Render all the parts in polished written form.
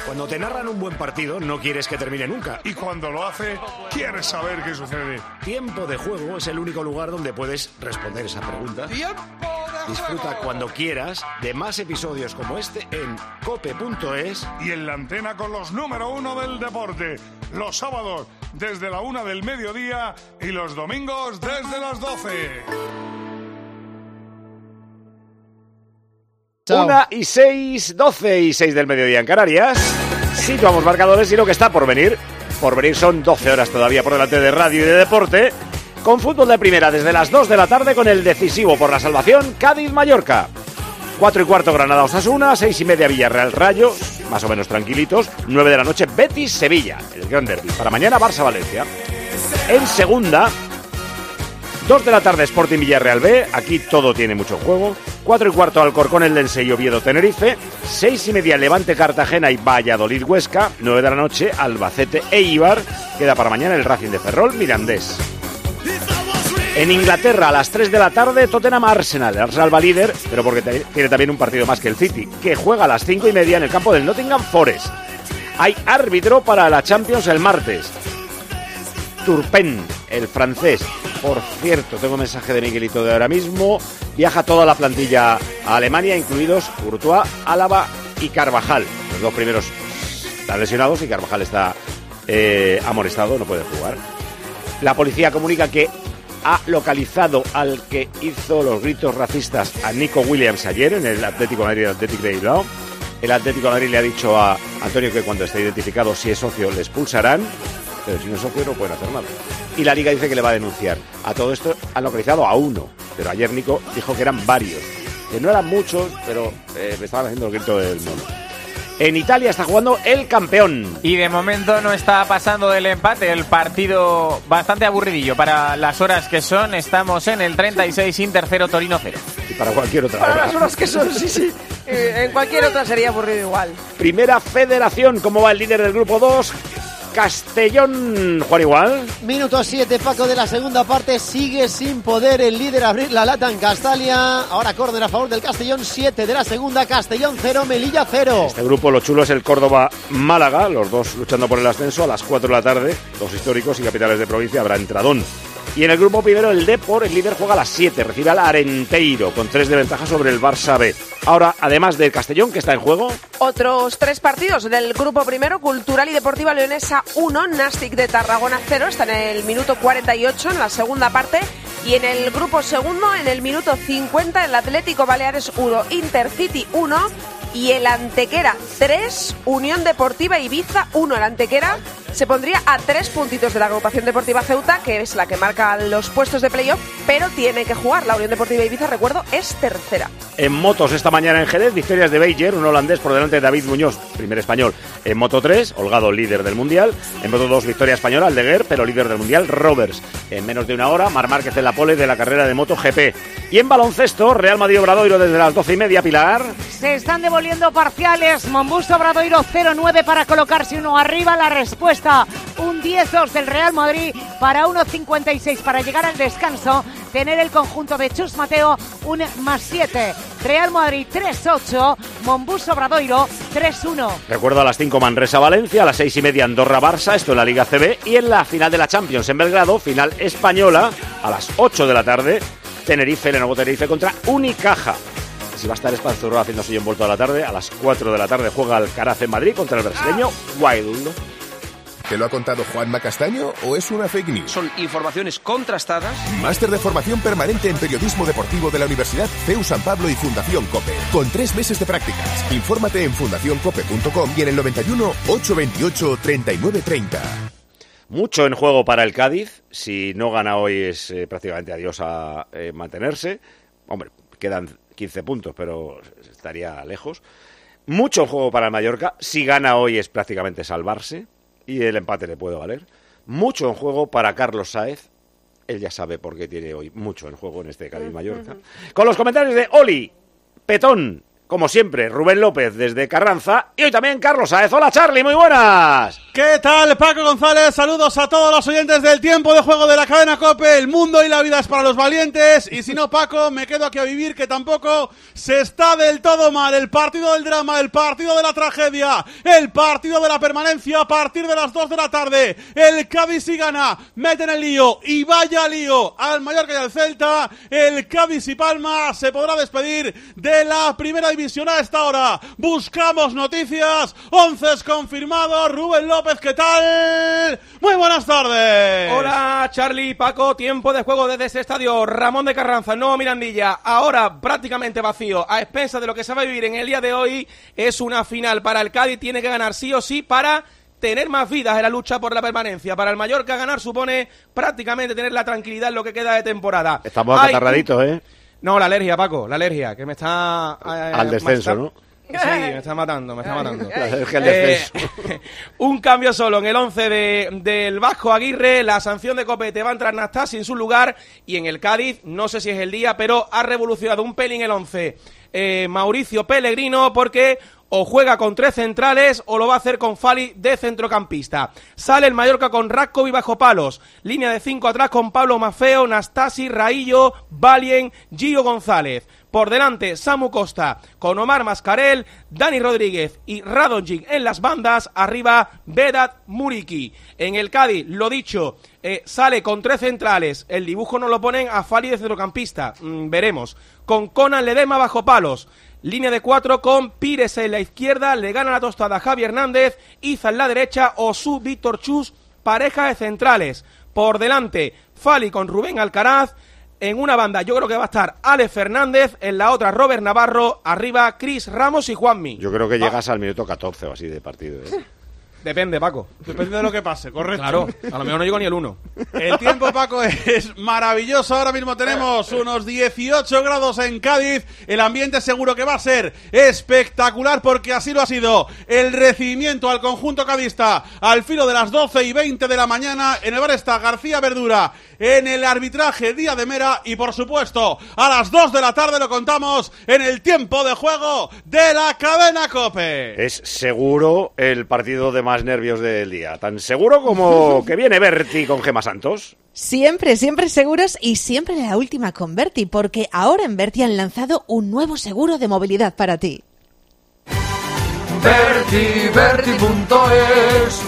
Cuando te narran un buen partido, no quieres que termine nunca. Y cuando lo hace, quieres saber qué sucede. Tiempo de Juego es el único lugar donde puedes responder esa pregunta. Disfruta cuando quieras de más episodios como este en cope.es. Y en la antena con los número 1 del deporte. Los sábados desde la 1 del mediodía y los domingos desde las 12. 1:06, 12:06 del mediodía en Canarias. Situamos marcadores y lo que está por venir. Por venir son 12 horas todavía por delante de radio y de deporte. Con fútbol de primera desde las 2 de la tarde con el decisivo por la salvación Cádiz-Mallorca. 4:15 Granada-Osasuna, 6:30 Villarreal-Rayo, más o menos tranquilitos. 9 de la noche Betis-Sevilla, el gran derbi. Para mañana Barça-Valencia. En segunda, 2 de la tarde Sporting Villarreal B, aquí todo tiene mucho juego. 4:15 Alcorcón Eldense y Oviedo Tenerife. 6:30 Levante Cartagena y Valladolid Huesca. 9 de la noche Albacete Eibar. Queda para mañana el Racing de Ferrol Mirandés. En Inglaterra a las 3 de la tarde Tottenham Arsenal. El Arsenal va líder, pero porque tiene también un partido más que el City, que juega a las 5:30 en el campo del Nottingham Forest. Hay árbitro para la Champions el martes. Turpin, el francés. Por cierto, tengo un mensaje de Miguelito de ahora mismo. Viaja toda la plantilla a Alemania, incluidos Courtois, Álava y Carvajal. Los dos primeros están lesionados y Carvajal está amonestado, no puede jugar. La policía comunica que ha localizado al que hizo los gritos racistas a Nico Williams ayer en el Atlético de Madrid, el Athletic de Bilbao. El Atlético de Madrid le ha dicho a Antonio que cuando esté identificado, si es socio, le expulsarán, pero si no es socio no pueden hacer nada. Y la Liga dice que le va a denunciar. A todo esto han localizado a uno, pero ayer Nico dijo que eran varios, que no eran muchos, pero me estaban haciendo el grito del mono. En Italia está jugando el campeón. Y de momento no está pasando del empate. El partido bastante aburridillo para las horas que son. Estamos en el 36, Inter 0, Torino 0. Y para cualquier otra para hora. las horas que son, sí. En cualquier otra sería aburrido igual. Primera Federación, ¿cómo va el líder del grupo 2? Castellón, Juan Igual. Minuto 7, Paco, de la segunda parte. Sigue sin poder el líder abrir la lata en Castalia. Ahora córner a favor del Castellón. 7 de la segunda, Castellón 0, Melilla 0. Este grupo, lo chulo es el Córdoba-Málaga, los dos luchando por el ascenso a las 4 de la tarde. Dos históricos y capitales de provincia, habrá entradón. Y en el grupo primero el Depor, el líder, juega a las 7, recibe al Arenteiro con 3 de ventaja sobre el Barça B. Ahora, además del Castellón, que está en juego, otros 3 partidos del grupo primero. Cultural y Deportiva Leonesa 1, Nastic de Tarragona 0, está en el minuto 48 en la segunda parte. Y en el grupo segundo, en el minuto 50, el Atlético Baleares 1, Intercity 1 y el Antequera 3, Unión Deportiva Ibiza 1. El Antequera se pondría a 3 puntitos de la agrupación deportiva Ceuta, que es la que marca los puestos de playoff, pero tiene que jugar. La Unión Deportiva Ibiza, recuerdo, es tercera. En motos esta mañana en Jerez, victorias de Beijer, un holandés por delante de David Muñoz, primer español. En Moto 3, Holgado, líder del Mundial. En Moto 2, victoria española, Aldeguer, pero líder del Mundial, Roberts. En menos de una hora, Marc Márquez en la pole de la carrera de Moto GP. Y en baloncesto, Real Madrid Obradoiro desde las 12:30, Pilar. Se están devolviendo parciales. Monbus Obradoiro 0-9 para colocarse uno arriba. La respuesta, un 10-2 del Real Madrid para 1.56 para llegar al descanso. Tener el conjunto de Chus Mateo un +7. Real Madrid 3-8, Monbus Obradoiro 3-1. Recuerdo a las 5 Manresa-Valencia, a las 6:30 Andorra-Barça, esto en la Liga CB. Y en la final de la Champions en Belgrado, final española, a las 8 de la tarde, Lenovo Tenerife contra Unicaja. Si va a estar Espanzurro haciendo suyo envuelto a la tarde, a las 4 de la tarde juega Alcaraz en Madrid contra el brasileño Wild. ¿Te lo ha contado Juanma Castaño o es una fake news? Son informaciones contrastadas. Máster de formación permanente en periodismo deportivo de la Universidad CEU San Pablo y Fundación COPE, con 3 meses de prácticas. Infórmate en fundacioncope.com y en el 91 828 3930. Mucho en juego para el Cádiz. Si no gana hoy es prácticamente adiós a mantenerse. Hombre, quedan 15 puntos, pero estaría lejos. Mucho en juego para el Mallorca. Si gana hoy es prácticamente salvarse. Y el empate le puede valer. Mucho en juego para Carlos Sáez. Él ya sabe por qué tiene hoy mucho en juego en este Cádiz-Mallorca. Con los comentarios de Oli, Petón, como siempre, Rubén López desde Carranza. Y hoy también Carlos Sáez. Hola, Charlie, muy buenas. ¿Qué tal, Paco González? Saludos a todos los oyentes del tiempo de juego de la cadena COPE. El mundo y la vida es para los valientes. Y si no, Paco, me quedo aquí a vivir, que tampoco se está del todo mal. El partido del drama, el partido de la tragedia, el partido de la permanencia a partir de las 2 de la tarde. El Cádiz si gana, mete en el lío, y vaya lío al Mallorca y al Celta. El Cádiz y Palma se podrá despedir de la primera división a esta hora. Buscamos noticias, 11 confirmados. Rubén López, ¿qué tal? Muy buenas tardes. Hola, Charlie, Paco, tiempo de juego desde este estadio Ramón de Carranza, Nuevo Mirandilla, ahora prácticamente vacío, a expensas de lo que se va a vivir en el día de hoy. Es una final para el Cádiz, tiene que ganar sí o sí para tener más vidas en la lucha por la permanencia. Para el Mallorca ganar supone prácticamente tener la tranquilidad en lo que queda de temporada. Estamos acatarraditos, ¿eh? No, la alergia, Paco, la alergia, que me está... al descenso, ¿no? Sí, me está matando. Un cambio solo en el 11 del Vasco Aguirre. La sanción de Copete va a entrar Nastasi en su lugar. Y en el Cádiz, no sé si es el día, pero ha revolucionado un pelín el 11 Mauricio Pellegrino, porque o juega con 3 centrales o lo va a hacer con Fali de centrocampista. Sale el Mallorca con Ratkovic bajo palos. Línea de 5 atrás con Pablo Maffeo, Nastasi, Raillo, Valien, Gio González. Por delante, Samu Costa, con Omar Mascarel, Dani Rodríguez y Radonjic en las bandas. Arriba, Vedat Muriqi. En el Cádiz, lo dicho, sale con 3 centrales. El dibujo nos lo ponen a Fali de centrocampista. Veremos. Con Conan Ledema bajo palos. Línea de 4 con Pires en la izquierda. Le gana la tostada a Javi Hernández. Iza en la derecha. Osu, Víctor Chus. Pareja de centrales. Por delante, Fali con Rubén Alcaraz. En una banda yo creo que va a estar Alex Fernández, en la otra Robert Navarro, arriba Cris Ramos y Juanmi. Yo creo que llegas al minuto 14 o así de partido, ¿eh? Depende, Paco. Depende de lo que pase, correcto. Claro, a lo mejor no llego ni el 1. El tiempo, Paco, es maravilloso. Ahora mismo tenemos unos 18 grados en Cádiz. El ambiente seguro que va a ser espectacular, porque así lo ha sido el recibimiento al conjunto cadista al filo de las 12:20 de la mañana. En el bar está García Verdura, en el arbitraje Díaz de Mera, y por supuesto a las 2 de la tarde lo contamos en el tiempo de juego de la cadena COPE. Es seguro el partido de más nervios del día, tan seguro como que viene Berti con Gemma Santos. Siempre seguros, y siempre la última con Berti, porque ahora en Berti han lanzado un nuevo seguro de movilidad para ti. Berti.es,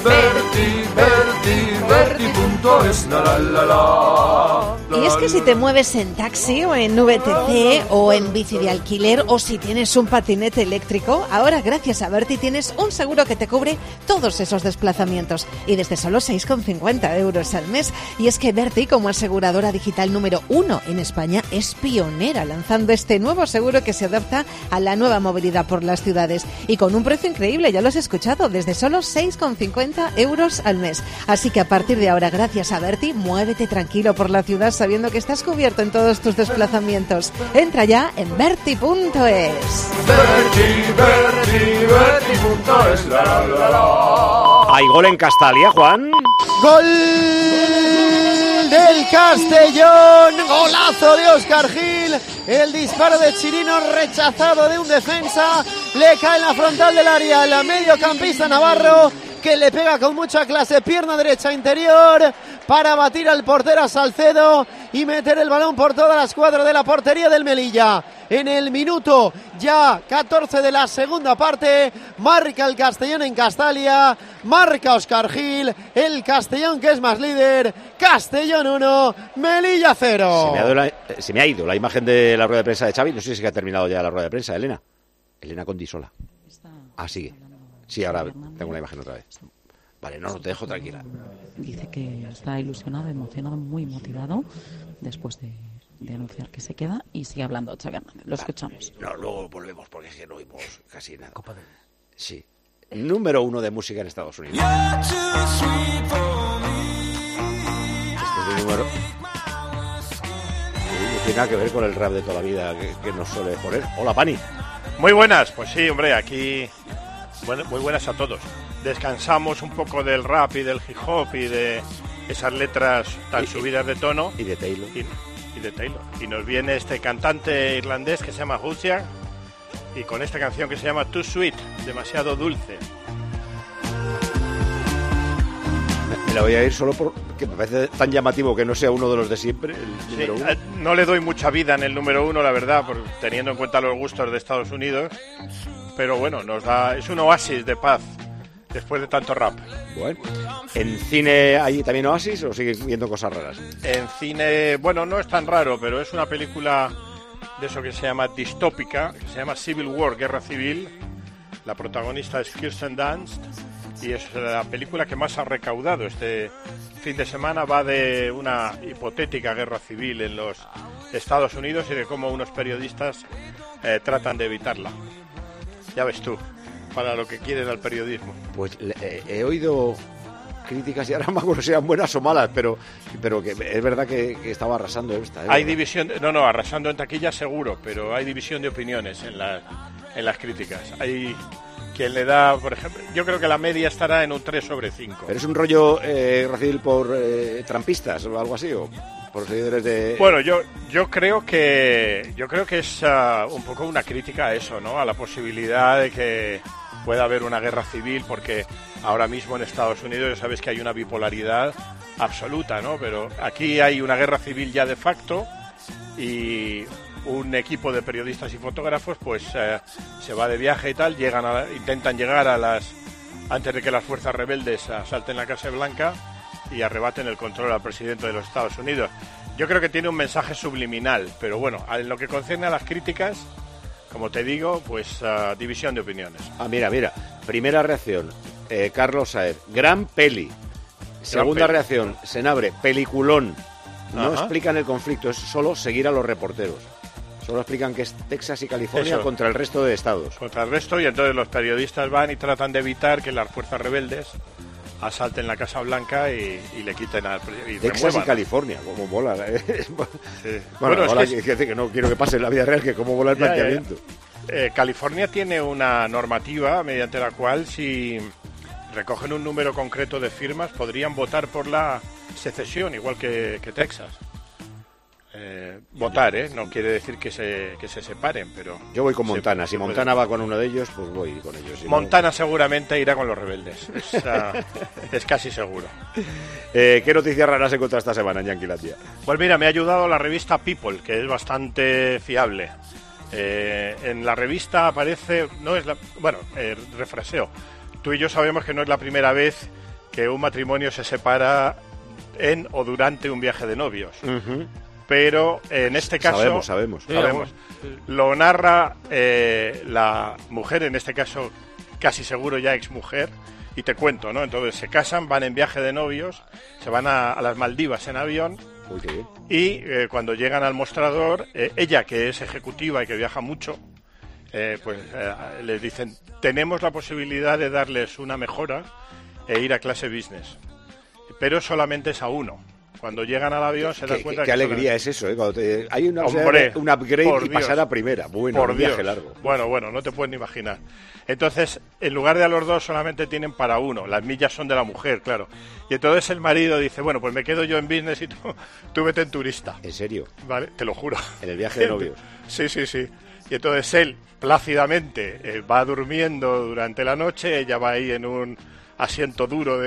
Berti.es, la. Y es que si te mueves en taxi o en VTC o en bici de alquiler, o si tienes un patinete eléctrico, ahora gracias a Berti tienes un seguro que te cubre todos esos desplazamientos, y desde solo 6,50 euros al mes. Y es que Berti, como aseguradora digital número 1 en España, es pionera lanzando este nuevo seguro que se adapta a la nueva movilidad por las ciudades, y con un precio increíble, ya lo has escuchado, desde solo 6,50 euros al mes. Así que a partir de ahora, gracias a Berti, muévete tranquilo por la ciudad sabiendo que estás cubierto en todos tus desplazamientos. Entra ya en Berti.es. Berti.es, ¿Hay gol en Castalia, Juan? ¡Gol del Castellón! ¡Golazo de Óscar Gil! El disparo de Chirino rechazado de un defensa. Le cae en la frontal del área el mediocampista navarro, que le pega con mucha clase, pierna derecha interior, para batir al portero Salcedo y meter el balón por toda la escuadra de la portería del Melilla. En el minuto ya 14 de la segunda parte, marca el Castellón en Castalia, marca Óscar Gil, el Castellón que es más líder. Castellón 1, Melilla 0. Se me ha ido la imagen de la rueda de prensa de Xavi. No sé si ha terminado ya la rueda de prensa, Elena Condisola. Sigue. Sí, ahora tengo la imagen otra vez. Vale, no, te dejo tranquila. Dice que está ilusionado, emocionado, muy motivado después de anunciar que se queda, y sigue hablando Xavi Hernández. Lo escuchamos. No, luego volvemos porque es que no oímos casi nada. Sí. Número 1 de música en Estados Unidos. Este número no tiene nada que ver con el rap de toda la vida que nos suele poner. Hola, Pani. Muy buenas, pues sí, hombre, aquí muy buenas a todos. Descansamos un poco del rap y del hip hop y de esas letras tan subidas de tono. Y de Taylor. Y de Taylor. Y nos viene este cantante irlandés que se llama Hussia, y con esta canción que se llama Too Sweet, demasiado dulce. la voy a ir solo porque me parece tan llamativo que no sea uno de los de siempre, el número 1. No le doy mucha vida en el número 1, la verdad, teniendo en cuenta los gustos de Estados Unidos. Pero bueno, es un oasis de paz después de tanto rap. Bueno, ¿en cine hay también oasis o sigues viendo cosas raras? En cine, bueno, no es tan raro, pero es una película de eso que se llama distópica, que se llama Civil War, Guerra Civil. La protagonista es Kirsten Dunst y es la película que más ha recaudado este fin de semana. Va de una hipotética guerra civil en los Estados Unidos y de cómo unos periodistas tratan de evitarla. Ya ves tú, para lo que quieren al periodismo. Pues he oído críticas, y ahora no me acuerdo si eran buenas o malas, pero que es verdad que estaba arrasando esta. Hay división, arrasando en taquilla seguro, pero hay división de opiniones en las críticas. Hay quien le da, por ejemplo, yo creo que la media estará en un 3/5. ¿Pero es un rollo Racil por trampistas o algo así, o por seguidores de...? Bueno, yo creo que es un poco una crítica a eso, ¿no? A la posibilidad de que pueda haber una guerra civil, porque ahora mismo en Estados Unidos ya sabes que hay una bipolaridad absoluta, ¿no? Pero aquí hay una guerra civil ya de facto y un equipo de periodistas y fotógrafos pues se va de viaje y tal, intentan llegar antes de que las fuerzas rebeldes asalten la Casa Blanca y arrebaten el control al presidente de los Estados Unidos. Yo creo que tiene un mensaje subliminal, pero bueno, en lo que concierne a las críticas, como te digo, pues división de opiniones. Mira, primera reacción, Carlos Saez, gran peli. Segunda reacción, Senabre, peliculón. No explican el conflicto, es solo seguir a los reporteros. Solo explican que es Texas y California contra el resto de estados. Contra el resto, y entonces los periodistas van y tratan de evitar que las fuerzas rebeldes asalten la Casa Blanca y le quiten al presidente. Texas y California, como mola. Sí. Bueno, es que no quiero que pase en la vida real, que cómo mola el planteamiento. California tiene una normativa mediante la cual si recogen un número concreto de firmas podrían votar por la secesión, igual que Texas. Votar, no quiere decir que se separen, pero... Yo voy con Montana, si Montana va con uno de ellos, pues voy con ellos. Si Montana seguramente irá con los rebeldes, es casi seguro. ¿Qué noticias raras he encontrado esta semana en Yanquilandia? Pues mira, me ha ayudado la revista People, que es bastante fiable. En la revista aparece... refraseo. Tú y yo sabemos que no es la primera vez que un matrimonio se separa en o durante un viaje de novios. Pero en este caso... Sabemos. Lo narra la mujer, en este caso casi seguro ya exmujer, y te cuento, ¿no? Entonces se casan, van en viaje de novios, se van a las Maldivas en avión. Uy, qué bien. Y cuando llegan al mostrador, ella, que es ejecutiva y que viaja mucho, les dicen, tenemos la posibilidad de darles una mejora e ir a clase business, pero solamente es a uno. Cuando llegan al avión se dan cuenta qué alegría es eso, Cuando hay un upgrade y pasar a primera. Bueno, un viaje largo. Bueno, no te puedes ni imaginar. Entonces, en lugar de a los dos, solamente tienen para uno. Las millas son de la mujer, claro. Y entonces el marido dice, bueno, pues me quedo yo en business y tú vete en turista. ¿En serio? Vale, te lo juro. En el viaje de novios. Sí. Y entonces él, plácidamente, va durmiendo durante la noche, ella va ahí en un asiento duro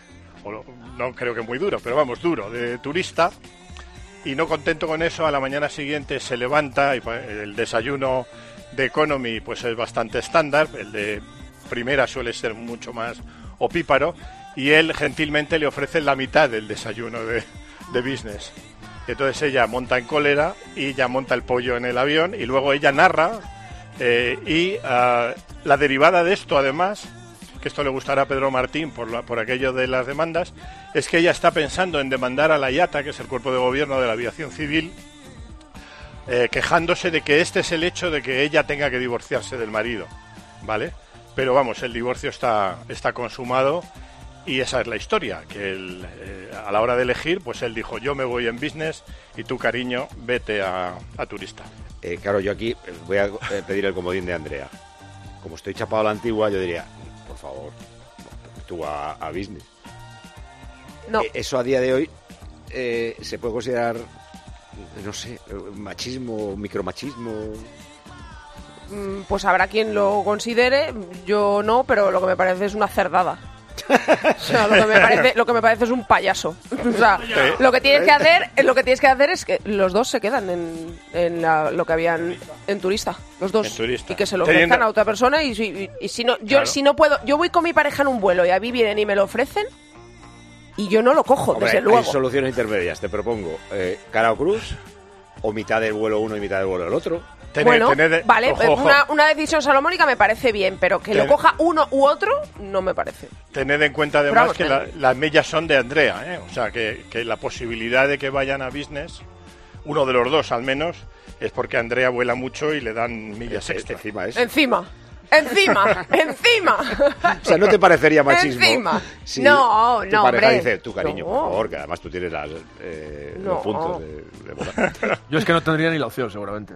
no creo que muy duro, pero vamos, duro, de turista, y no contento con eso, a la mañana siguiente se levanta y el desayuno de economy pues es bastante estándar, el de primera suele ser mucho más opíparo, y él gentilmente le ofrece la mitad del desayuno de business. Y entonces ella monta en cólera y ya monta el pollo en el avión, y luego ella narra la derivada de esto, además, que esto le gustará a Pedro Martín por aquello de las demandas, es que ella está pensando en demandar a la IATA, que es el cuerpo de gobierno de la aviación civil, quejándose de que este es el hecho de que ella tenga que divorciarse del marido, ¿vale? Pero vamos, el divorcio está consumado y esa es la historia, que a la hora de elegir, pues él dijo, yo me voy en business y tú, cariño, vete a turista. Claro, yo aquí voy a pedir el comodín de Andrea. Como estoy chapado a la antigua, yo diría, por favor, tú a business. No. Eso a día de hoy se puede considerar, no sé, machismo, micromachismo. Pues habrá quien lo considere, yo no, pero lo que me parece es una cerdada. O sea, lo que me parece es un payaso. O sea, lo que tienes que hacer es que los dos se quedan en lo que habían en turista, los dos, y que se lo ofrezcan a otra persona y si no, si no puedo, yo voy con mi pareja en un vuelo y a mí vienen y me lo ofrecen y yo no lo cojo. Hombre, desde luego. Hay soluciones intermedias, te propongo cara o cruz, o mitad del vuelo uno y mitad del vuelo el otro. Vale, una decisión salomónica me parece bien, pero que lo coja uno u otro no me parece. Tened en cuenta además que las millas son de Andrea, o sea que la posibilidad de que vayan a business, uno de los dos al menos, es porque Andrea vuela mucho y le dan millas extra. Encima. O sea, ¿no te parecería machismo? Encima. Si no, tu pareja hombre. dice, tú cariño, por favor, que además tú tienes los puntos de volar. Yo es que no tendría ni la opción, seguramente.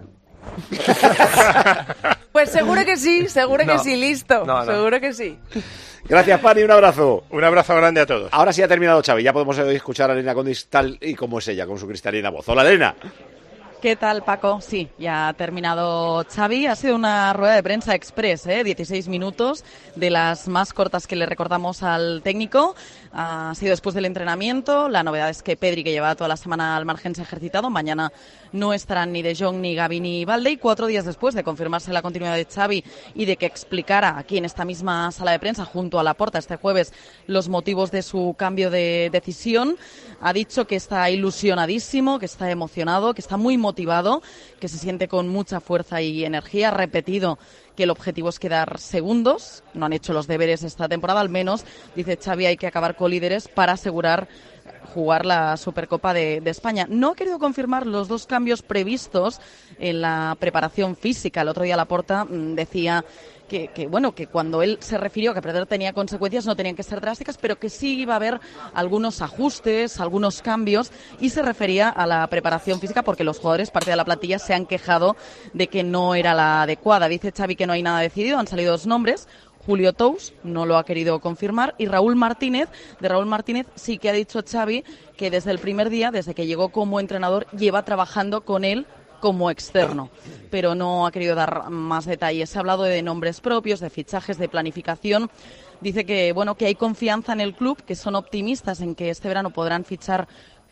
Pues seguro que sí, listo. Seguro que sí. Gracias, Pani, un abrazo. Un abrazo grande a todos. Ahora sí ha terminado Xavi, ya podemos escuchar a Elena Condis tal y como es ella, con su cristalina voz. Hola, Elena. ¿Qué tal, Paco? Sí, ya ha terminado Xavi. Ha sido una rueda de prensa express, 16 minutos, de las más cortas que le recordamos al técnico. Ha sido después del entrenamiento. La novedad es que Pedri, que lleva toda la semana al margen, se ha ejercitado. Mañana no estarán ni De Jong, ni Gavi, ni Balde. Y 4 días después de confirmarse la continuidad de Xavi y de que explicara aquí en esta misma sala de prensa, junto a Laporta, este jueves, los motivos de su cambio de decisión, ha dicho que está ilusionadísimo, que está emocionado, que está muy motivado, que se siente con mucha fuerza y energía. Ha repetido que el objetivo es quedar segundos. No han hecho los deberes esta temporada, al menos, dice Xavi, hay que acabar con líderes para asegurar jugar la Supercopa de España. No ha querido confirmar los 2 cambios previstos en la preparación física. El otro día Laporta decía que cuando él se refirió a que perder tenía consecuencias, no tenían que ser drásticas, pero que sí iba a haber algunos ajustes, algunos cambios, y se refería a la preparación física porque los jugadores, parte de la plantilla, se han quejado de que no era la adecuada. Dice Xavi que no hay nada decidido, han salido 2 nombres. Julio Tous no lo ha querido confirmar, y Raúl Martínez. De Raúl Martínez sí que ha dicho Xavi que desde el primer día, desde que llegó como entrenador, lleva trabajando con él como externo, pero no ha querido dar más detalles. Se ha hablado de nombres propios, de fichajes, de planificación. Dice que hay confianza en el club, que son optimistas en que este verano podrán fichar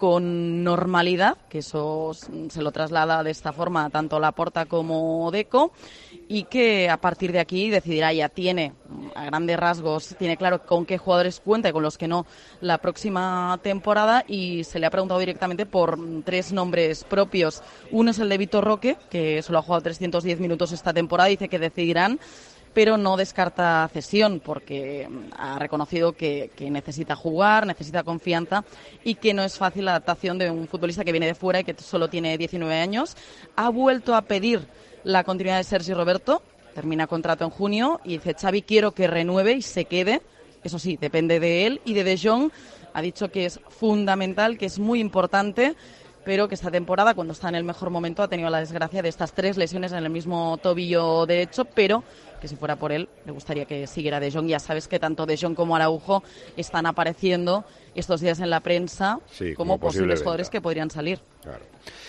con normalidad, que eso se lo traslada de esta forma tanto Laporta como Deco, y que a partir de aquí decidirá, ya tiene a grandes rasgos, tiene claro con qué jugadores cuenta y con los que no la próxima temporada, y se le ha preguntado directamente por 3 nombres propios. Uno es el de Vitor Roque, que solo ha jugado 310 minutos esta temporada, dice que decidirán, pero no descarta cesión porque ha reconocido que necesita jugar, necesita confianza y que no es fácil la adaptación de un futbolista que viene de fuera y que solo tiene 19 años. Ha vuelto a pedir la continuidad de Sergi Roberto, termina contrato en junio, y dice Xavi, quiero que renueve y se quede. Eso sí, depende de él. Y de Jong ha dicho que es fundamental, que es muy importante, pero que esta temporada, cuando está en el mejor momento, ha tenido la desgracia de estas 3 lesiones en el mismo tobillo derecho, pero que si fuera por él, le gustaría que siguiera De Jong. Ya sabes que tanto De Jong como Araujo están apareciendo estos días en la prensa como posibles jugadores que podrían salir. Claro.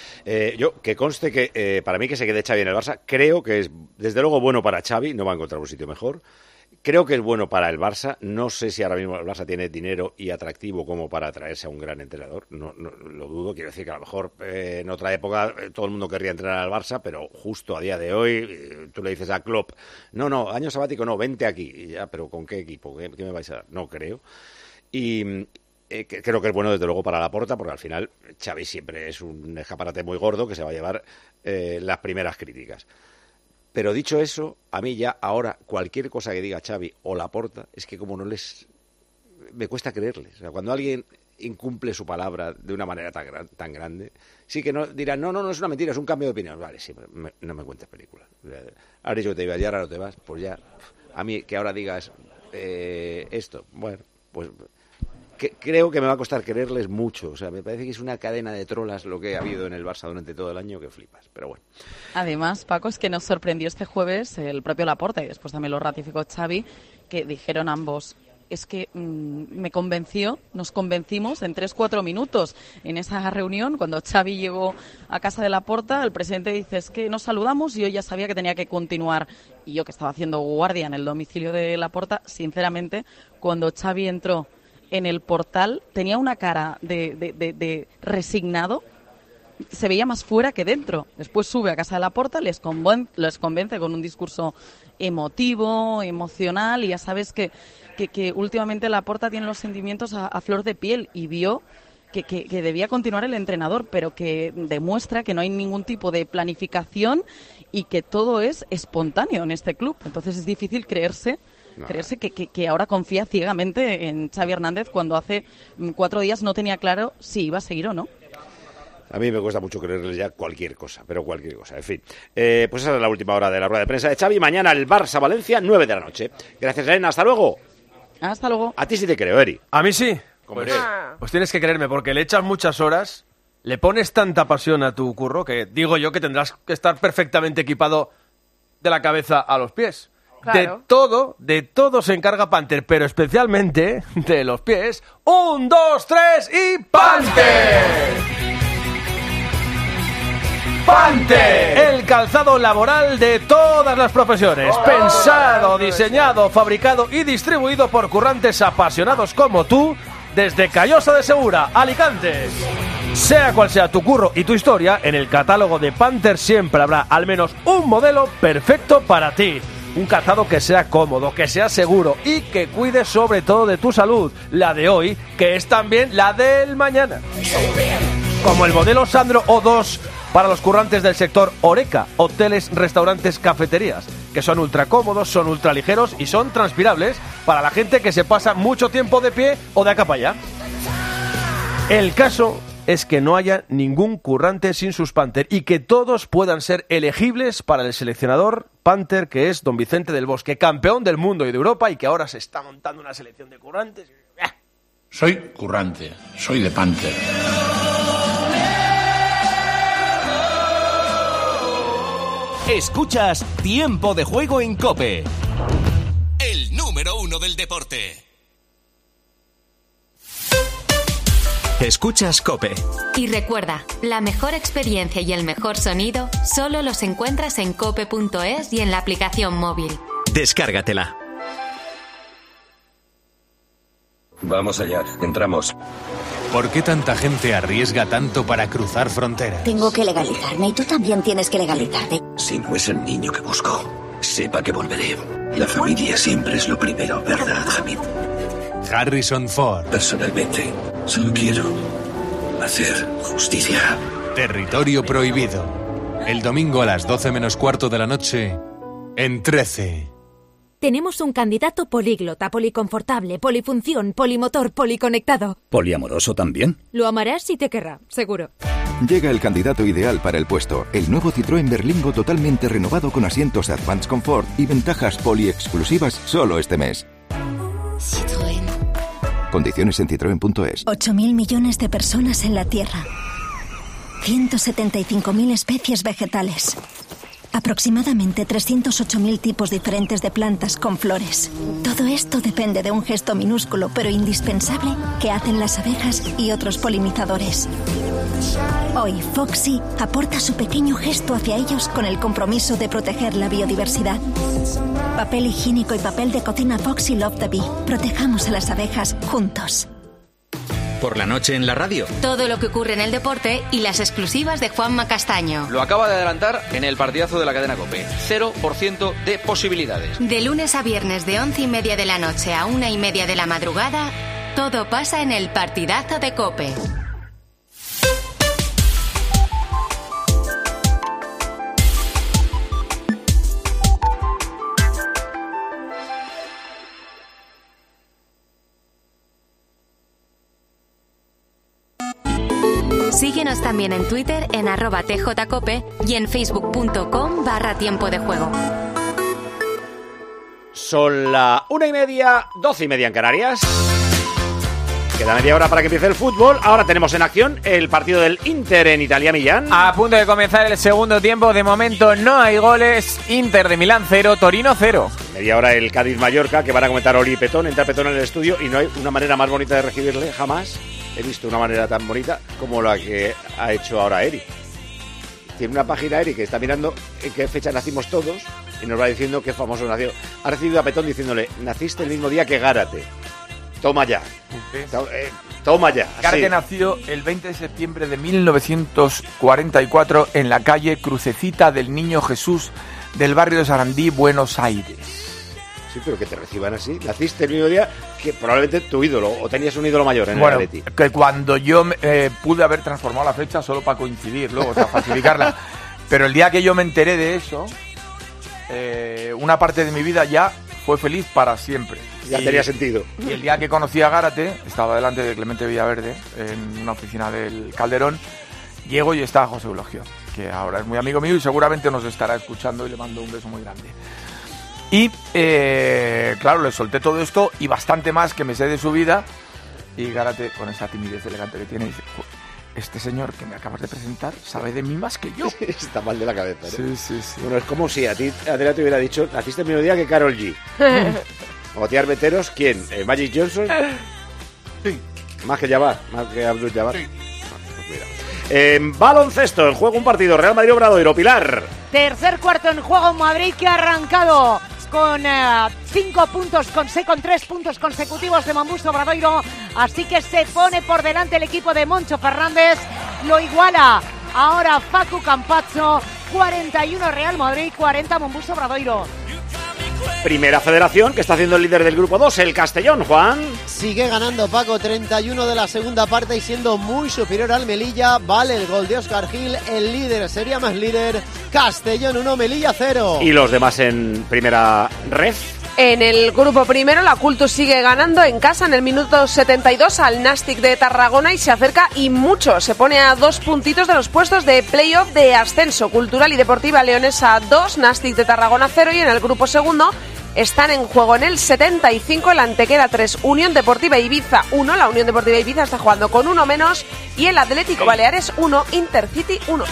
Yo, que conste que para mí que se quede Xavi en el Barça, creo que es desde luego bueno para Xavi, no va a encontrar un sitio mejor. Creo que es bueno para el Barça. No sé si ahora mismo el Barça tiene dinero y atractivo como para traerse a un gran entrenador. No lo dudo. Quiero decir que a lo mejor en otra época todo el mundo querría entrenar al Barça, pero justo a día de hoy tú le dices a Klopp, no, año sabático no, vente aquí. Y ya, pero ¿con qué equipo? ¿Qué me vais a dar? No creo. Y creo que es bueno desde luego para Laporta, porque al final Xavi siempre es un escaparate muy gordo que se va a llevar las primeras críticas. Pero dicho eso, a mí ya ahora cualquier cosa que diga Xavi o Laporta es que como me cuesta creerles. O sea, cuando alguien incumple su palabra de una manera tan grande, sí que no dirán, no es una mentira, es un cambio de opinión. Vale, sí, no me cuentes películas. Ahora dicho que te ibas y ahora no te vas, pues ya, a mí que ahora digas esto, bueno, pues creo que me va a costar creerles mucho. O sea, me parece que es una cadena de trolas lo que ha habido en el Barça durante todo el año que flipas, pero bueno. Además, Paco, es que nos sorprendió este jueves el propio Laporta, y después también lo ratificó Xavi, que dijeron ambos, es que nos convencimos en 3-4 minutos en esa reunión. Cuando Xavi llegó a casa de Laporta, el presidente dice, es que nos saludamos, y yo ya sabía que tenía que continuar. Y yo, que estaba haciendo guardia en el domicilio de Laporta, sinceramente, cuando Xavi entró en el portal, tenía una cara de resignado. Se veía más fuera que dentro. Después sube a casa de Laporta, les convence con un discurso emotivo, emocional, y ya sabes que últimamente Laporta tiene los sentimientos a flor de piel, y vio que debía continuar el entrenador, pero que demuestra que no hay ningún tipo de planificación y que todo es espontáneo en este club. Entonces es difícil creerse que ahora confía ciegamente en Xavi Hernández, cuando hace 4 días no tenía claro si iba a seguir o no. A mí me cuesta mucho creerles ya cualquier cosa, pero cualquier cosa, en fin. Pues esa es la última hora de la rueda de prensa de Xavi. Mañana el Barça-Valencia, 9 de la noche. Gracias, Elena. Hasta luego. Hasta luego. A ti sí te creo, Eri. A mí sí. Pues tienes que creerme, porque le echas muchas horas, le pones tanta pasión a tu curro, que digo yo que tendrás que estar perfectamente equipado de la cabeza a los pies. Claro. De todo se encarga Panther, pero especialmente de los pies. 1, 2, 3 y ¡Panther! Panther, el calzado laboral de todas las profesiones, pensado, diseñado, fabricado y distribuido por currantes apasionados como tú, desde Callosa de Segura, Alicante. Sea cual sea tu curro y tu historia, en el catálogo de Panther siempre habrá al menos un modelo perfecto para ti. Un calzado que sea cómodo, que sea seguro y que cuide sobre todo de tu salud, la de hoy, que es también la del mañana. Como el modelo Sandro O2 para los currantes del sector Oreca, hoteles, restaurantes, cafeterías, que son ultra cómodos, son ultra ligeros y son transpirables para la gente que se pasa mucho tiempo de pie o de acá para allá. El caso es que no haya ningún currante sin sus Panther y que todos puedan ser elegibles para el seleccionador Panther, que es don Vicente del Bosque, campeón del mundo y de Europa, y que ahora se está montando una selección de currantes. Soy currante, soy de Panther. Escuchas Tiempo de Juego en COPE, el número 1 del deporte. Escuchas COPE. Y recuerda, la mejor experiencia y el mejor sonido solo los encuentras en cope.es y en la aplicación móvil. Descárgatela. Vamos allá, entramos. ¿Por qué tanta gente arriesga tanto para cruzar fronteras? Tengo que legalizarme y tú también tienes que legalizarte. Si no es el niño que busco, sepa que volveré. La familia siempre es lo primero, ¿verdad, Hamid? Harrison Ford. Personalmente, solo quiero hacer justicia. Territorio prohibido. El domingo a las 12 menos cuarto de la noche, en 13. Tenemos un candidato políglota, policonfortable, polifunción, polimotor, policonectado. ¿Poliamoroso también? Lo amarás y te querrá, seguro. Llega el candidato ideal para el puesto, el nuevo Citroën Berlingo totalmente renovado con asientos Advanced Comfort y ventajas poli-exclusivas solo este mes. Citroën. Condiciones en citroen.es. 8.000 millones de personas en la Tierra. 175.000 especies vegetales. Aproximadamente 308.000 tipos diferentes de plantas con flores. Todo esto depende de un gesto minúsculo pero indispensable que hacen las abejas y otros polinizadores. Hoy Foxy aporta su pequeño gesto hacia ellos con el compromiso de proteger la biodiversidad. Papel higiénico y papel de cocina Foxy Love the Bee. Protejamos a las abejas juntos. Por la noche en la radio. Todo lo que ocurre en el deporte y las exclusivas de Juanma Castaño. Lo acaba de adelantar en el partidazo de la cadena COPE. 0% de posibilidades. De lunes a viernes de 11:30 de la noche a 1:30 de la madrugada, todo pasa en el partidazo de COPE. Síguenos también en Twitter en @tjcope y en facebook.com/tiempo de juego. Son la 1:30, 12:30 en Canarias. Queda media hora para que empiece el fútbol. Ahora tenemos en acción el partido del Inter en Italia, Millán. A punto de comenzar el segundo tiempo. De momento no hay goles. Inter de Milán 0, Torino 0. Media hora el Cádiz-Mallorca, que van a comentar Oli y Petón. Entra Petón en el estudio y no hay una manera más bonita de recibirle jamás. He visto una manera tan bonita como la que ha hecho ahora Eric. Tiene una página Eric que está mirando en qué fecha nacimos todos y nos va diciendo qué famoso nació. Ha recibido a Petón diciéndole: naciste el mismo día que Gárate. Toma ya. Toma ya. Gárate nació el 20 de septiembre de 1944 en la calle Crucecita del Niño Jesús del barrio de Sarandí, Buenos Aires. Sí, pero que te reciban así. Naciste el mismo día que probablemente tu ídolo, o tenías un ídolo mayor en el Atleti. Que cuando yo pude haber transformado la fecha solo para coincidir luego, o sea, falsificarla. Pero el día que yo me enteré de eso, una parte de mi vida ya fue feliz para siempre. Ya tenía sentido. Y el día que conocí a Gárate, estaba delante de Clemente Villaverde, en una oficina del Calderón, llego y está José Eulogio, que ahora es muy amigo mío y seguramente nos estará escuchando, y le mando un beso muy grande. Y, claro, le solté todo esto y bastante más que me sé de su vida, y Gárate, con esa timidez elegante que tiene, dice: este señor que me acabas de presentar sabe de mí más que yo. Está mal de la cabeza, ¿no? Sí. Bueno, es como si a ti Adela te hubiera dicho: naciste el mismo día que Karol G. O Tiar Veteros, ¿quién? ¿Magic Johnson? Sí. Más que Jabbar, más que Abdul Jabbar. Sí. Baloncesto, en juego un partido Real Madrid-Obradoiro. Pilar. Tercer cuarto en juego, Madrid, que ha arrancado con 5 puntos, con 3 puntos consecutivos de Mambusto Obradoiro, así que se pone por delante el equipo de Moncho Fernández, lo iguala ahora Facu Campazzo, 41 Real Madrid, 40 Mambusto Obradoiro. Primera federación que está haciendo el líder del grupo 2, el Castellón, Juan. Sigue ganando Paco, 31 de la segunda parte y siendo muy superior al Melilla. Vale el gol de Óscar Gil, el líder sería más líder. Castellón 1, Melilla 0. ¿Y los demás en primera ref? En el grupo primero, la Cultus sigue ganando en casa en el minuto 72 al Nastic de Tarragona y se acerca y mucho. Se pone a 2 puntitos de los puestos de playoff de ascenso. Cultural y Deportiva Leonesa 2, Nastic de Tarragona 0, y en el grupo segundo están en juego en el 75 el Antequera 3, Unión Deportiva Ibiza 1. La Unión Deportiva Ibiza está jugando con 1 menos y el Atlético Baleares 1, Intercity 1.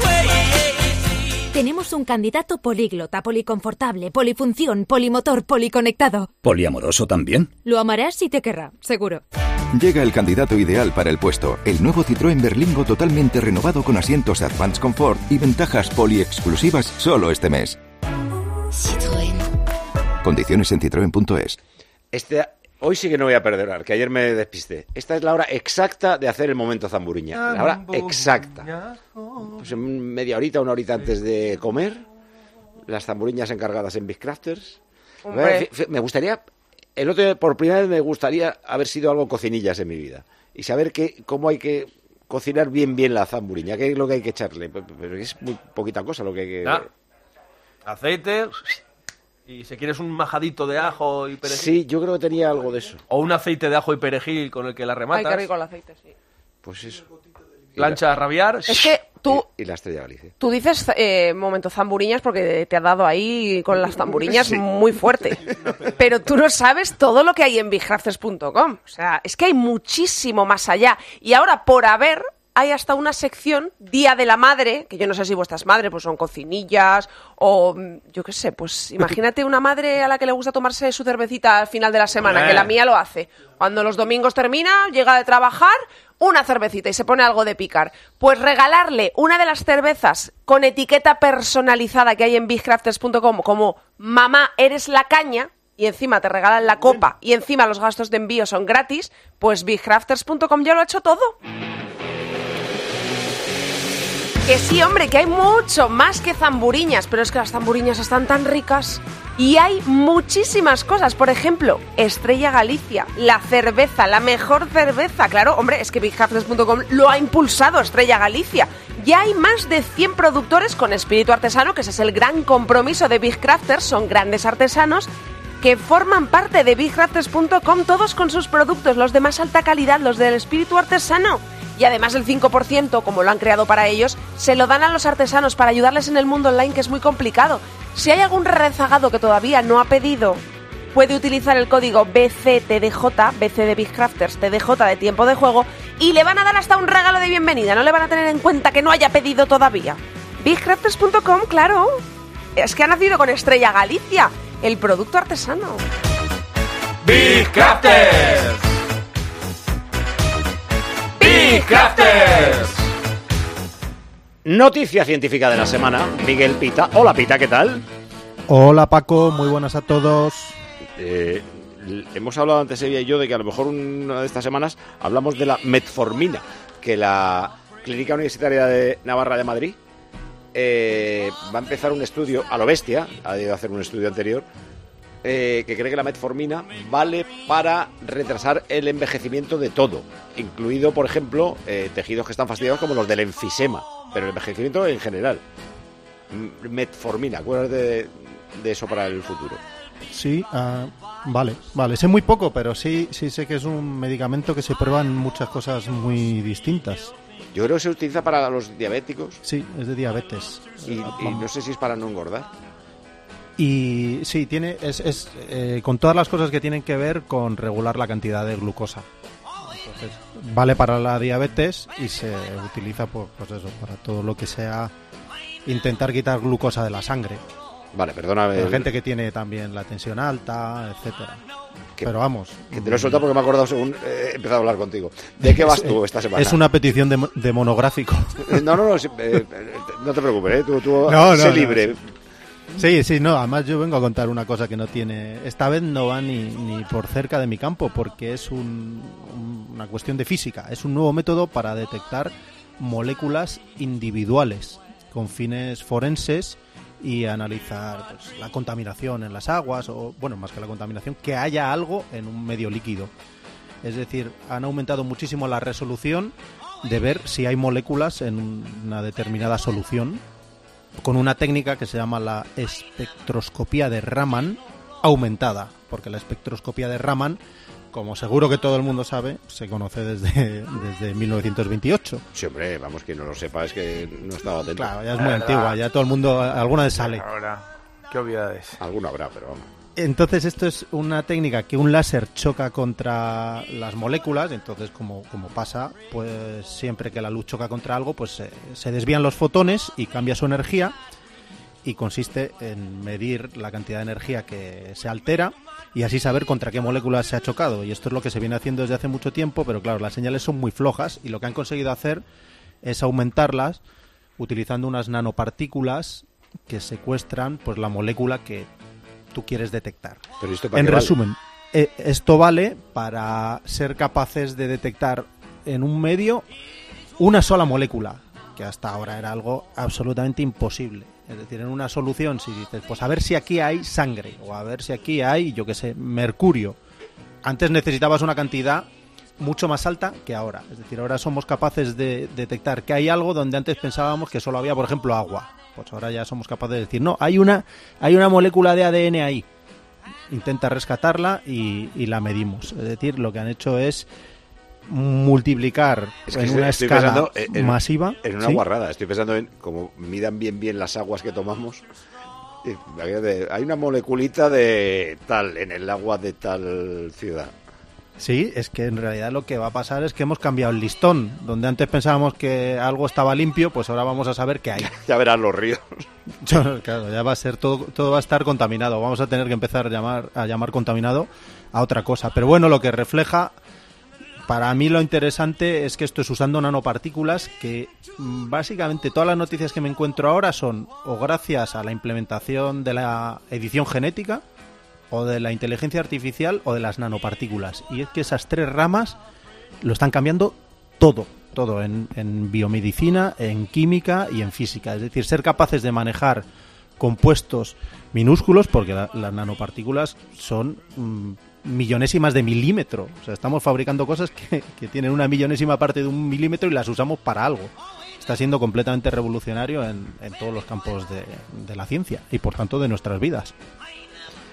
Tenemos un candidato políglota, policonfortable, polifunción, polimotor, policonectado. ¿Poliamoroso también? Lo amarás y te querrá, seguro. Llega el candidato ideal para el puesto, el nuevo Citroën Berlingo totalmente renovado con asientos Advanced Comfort y ventajas poli exclusivas solo este mes. Citroën. Condiciones en citroen.es. Hoy sí que no voy a perdonar, que ayer me despisté. Esta es la hora exacta de hacer el momento Zamburiña. La hora exacta. Pues en media horita, una horita antes de comer, las zamburiñas encargadas en Big Crafters. Me gustaría, el otro día, por primera vez me gustaría haber sido algo cocinillas en mi vida. Y saber cómo hay que cocinar bien la zamburiña, qué es lo que hay que echarle. Pero es muy poquita cosa lo que hay que... Aceite... Y si quieres un majadito de ajo y perejil. Sí, yo creo que tenía algo de eso. O un aceite de ajo y perejil con el que la rematas. Ay, qué rico el aceite, sí. Pues eso. Plancha a rabiar. Es que tú... Y la Estrella Galicia. Tú dices momento zamburiñas porque te ha dado ahí con las zamburiñas sí. Muy fuerte. Pero tú no sabes todo lo que hay en bigcrafters.com. O sea, es que hay muchísimo más allá. Y ahora, por haber... hay hasta una sección Día de la Madre, que yo no sé si vuestras madres pues son cocinillas o yo qué sé, pues imagínate una madre a la que le gusta tomarse su cervecita al final de la semana, que la mía lo hace. Cuando los domingos termina, llega de trabajar, una cervecita y se pone algo de picar. Pues regalarle una de las cervezas con etiqueta personalizada que hay en bigcrafters.com como mamá, eres la caña, y encima te regalan la copa y encima los gastos de envío son gratis, pues bigcrafters.com ya lo ha hecho todo. Que sí, hombre, que hay mucho más que zamburiñas, pero es que las zamburiñas están tan ricas. Y hay muchísimas cosas, por ejemplo, Estrella Galicia, la cerveza, la mejor cerveza. Claro, hombre, es que bigcrafters.com lo ha impulsado Estrella Galicia. Ya hay más de 100 productores con espíritu artesano, que ese es el gran compromiso de Big Crafters, son grandes artesanos que forman parte de bigcrafters.com, todos con sus productos, los de más alta calidad, los del espíritu artesano. Y además el 5%, como lo han creado para ellos, se lo dan a los artesanos para ayudarles en el mundo online, que es muy complicado. Si hay algún rezagado que todavía no ha pedido puede utilizar el código BCTDJ, BC de Big Crafters, TDJ de tiempo de juego, y le van a dar hasta un regalo de bienvenida. No le van a tener en cuenta que no haya pedido todavía. BigCrafters.com, claro. Es que ha nacido con Estrella Galicia, el producto artesano. Big Crafters. Big Crafters. Noticia científica de la semana. Miguel Pita. Hola Pita, ¿qué tal? Hola Paco, muy buenas a todos. Hemos hablado antes ella y yo de que a lo mejor una de estas semanas hablamos de la metformina, que la Clínica Universitaria de Navarra de Madrid va a empezar un estudio a lo bestia, ha ido a hacer un estudio anterior, que cree que la metformina vale para retrasar el envejecimiento de todo, incluido, por ejemplo, tejidos que están fastidiados como los del enfisema, pero el envejecimiento en general. Metformina, acuérdate de eso para el futuro. Sí, vale, sé muy poco, pero sí sé que es un medicamento que se prueba en muchas cosas muy distintas. Yo creo que se utiliza para los diabéticos. Sí, es de diabetes. Y no sé si es para no engordar. Y sí, es con todas las cosas que tienen que ver con regular la cantidad de glucosa. Entonces, vale para la diabetes y se utiliza pues eso, para todo lo que sea intentar quitar glucosa de la sangre. Vale, perdóname. Hay gente que tiene también la tensión alta, etcétera. Pero vamos. Que te lo he soltado porque me he acordado según he empezado a hablar contigo. ¿De qué vas tú esta semana? Es una petición de monográfico. No te preocupes, tú sé libre. Sí, no, además yo vengo a contar una cosa que no tiene... Esta vez no va ni por cerca de mi campo, porque es una cuestión de física. Es un nuevo método para detectar moléculas individuales con fines forenses y analizar pues, la contaminación en las aguas, o bueno, más que la contaminación, que haya algo en un medio líquido. Es decir, han aumentado muchísimo la resolución de ver si hay moléculas en una determinada solución con una técnica que se llama la espectroscopía de Raman aumentada, porque la espectroscopía de Raman, como seguro que todo el mundo sabe, se conoce desde 1928. Sí, hombre, vamos, que no lo sepa, es que no estaba atento. Claro, ya es muy antigua, ya todo el mundo, alguna vez sale. Ahora, qué obviedades. Alguna habrá, pero vamos. Entonces esto es una técnica que un láser choca contra las moléculas, entonces como pasa, pues siempre que la luz choca contra algo, pues se desvían los fotones y cambia su energía, y consiste en medir la cantidad de energía que se altera y así saber contra qué moléculas se ha chocado. Y esto es lo que se viene haciendo desde hace mucho tiempo, pero claro, las señales son muy flojas y lo que han conseguido hacer es aumentarlas utilizando unas nanopartículas que secuestran pues la molécula que tú quieres detectar. ¿Pero esto para en qué resumen, esto vale para ser capaces de detectar en un medio una sola molécula, que hasta ahora era algo absolutamente imposible. Es decir, en una solución, si dices, pues a ver si aquí hay sangre, o a ver si aquí hay, yo qué sé, mercurio. Antes necesitabas una cantidad mucho más alta que ahora. Es decir, ahora somos capaces de detectar que hay algo donde antes pensábamos que solo había, por ejemplo, agua. Pues ahora ya somos capaces de decir, no, hay una molécula de ADN ahí. Intenta rescatarla y la medimos. Es decir, lo que han hecho es multiplicar en una escala masiva. En una guarrada. Estoy pensando en cómo midan bien las aguas que tomamos. Hay una moleculita de tal en el agua de tal ciudad. Sí, es que en realidad lo que va a pasar es que hemos cambiado el listón. Donde antes pensábamos que algo estaba limpio, pues ahora vamos a saber qué hay. Ya verás los ríos. Claro, ya va a ser todo va a estar contaminado. Vamos a tener que empezar a llamar contaminado a otra cosa. Pero bueno, lo que refleja, para mí lo interesante es que esto es usando nanopartículas que básicamente todas las noticias que me encuentro ahora son o gracias a la implementación de la edición genética, o de la inteligencia artificial, o de las nanopartículas. Y es que esas tres ramas lo están cambiando todo en biomedicina, en química y en física. Es decir, ser capaces de manejar compuestos minúsculos, porque las nanopartículas son millonésimas de milímetro. O sea, estamos fabricando cosas que tienen una millonésima parte de un milímetro y las usamos para algo. Está siendo completamente revolucionario en todos los campos de la ciencia y, por tanto, de nuestras vidas.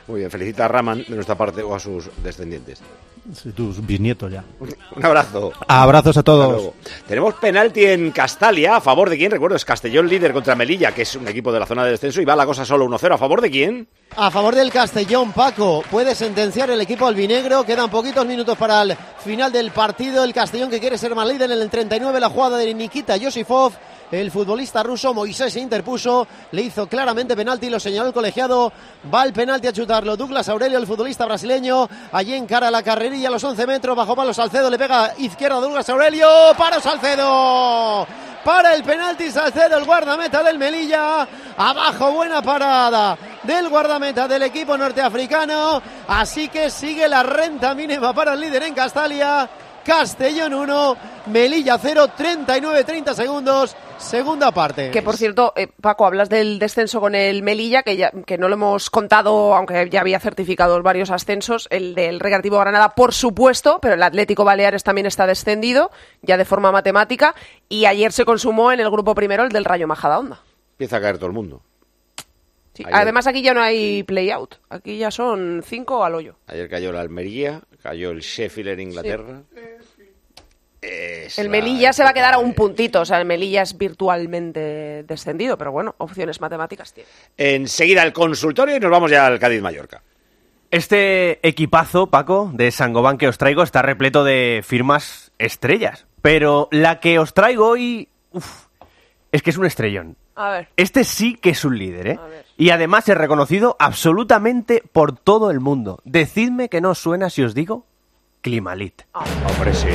Muy bien, felicita a Raman de nuestra parte o a sus descendientes. Sí, tus bisnietos ya. Un abrazo. Abrazos a todos. Tenemos penalti en Castalia, a favor de quién, recuerdo, es Castellón líder contra Melilla, que es un equipo de la zona de descenso, y va la cosa solo 1-0, ¿a favor de quién? A favor del Castellón, Paco. Puede sentenciar el equipo albinegro. Quedan poquitos minutos para el final del partido. El Castellón que quiere ser más líder en el 39. La jugada de Nikita Yosifov. El futbolista ruso Moisés se interpuso. Le hizo claramente penalti. Lo señaló el colegiado. Va el penalti a chutarlo Douglas Aurelio, el futbolista brasileño. Allí encara la carrerilla a los 11 metros. Bajo palo Salcedo. Le pega izquierda a Douglas Aurelio. ¡Para Salcedo! Para el penalti Salcedo, el guardameta del Melilla. Abajo, buena parada del guardameta del equipo norteafricano. Así que sigue la renta mínima para el líder en Castalia. Castellón 1, Melilla 0, 39-30 segundos, segunda parte. Que por cierto, Paco, hablas del descenso con el Melilla, que no lo hemos contado, aunque ya había certificado varios ascensos, el del Recreativo Granada, por supuesto, pero el Atlético Baleares también está descendido, ya de forma matemática, y ayer se consumó en el grupo primero el del Rayo Majadahonda. Empieza a caer todo el mundo. Sí, además aquí ya no hay play-out, aquí ya son 5 al hoyo. Ayer cayó la Almería, cayó el Sheffield en Inglaterra. Sí. El Melilla se va a quedar a un puntito, o sea, el Melilla es virtualmente descendido, pero bueno, opciones matemáticas tiene. Enseguida el consultorio y nos vamos ya al Cádiz-Mallorca. Este equipazo, Paco, de Saint-Gobain que os traigo está repleto de firmas estrellas, pero la que os traigo hoy, es que es un estrellón. A ver. Este sí que es un líder, ¿eh? Y además es reconocido absolutamente por todo el mundo. Decidme que no os suena si os digo Climalit. Hombre, sí.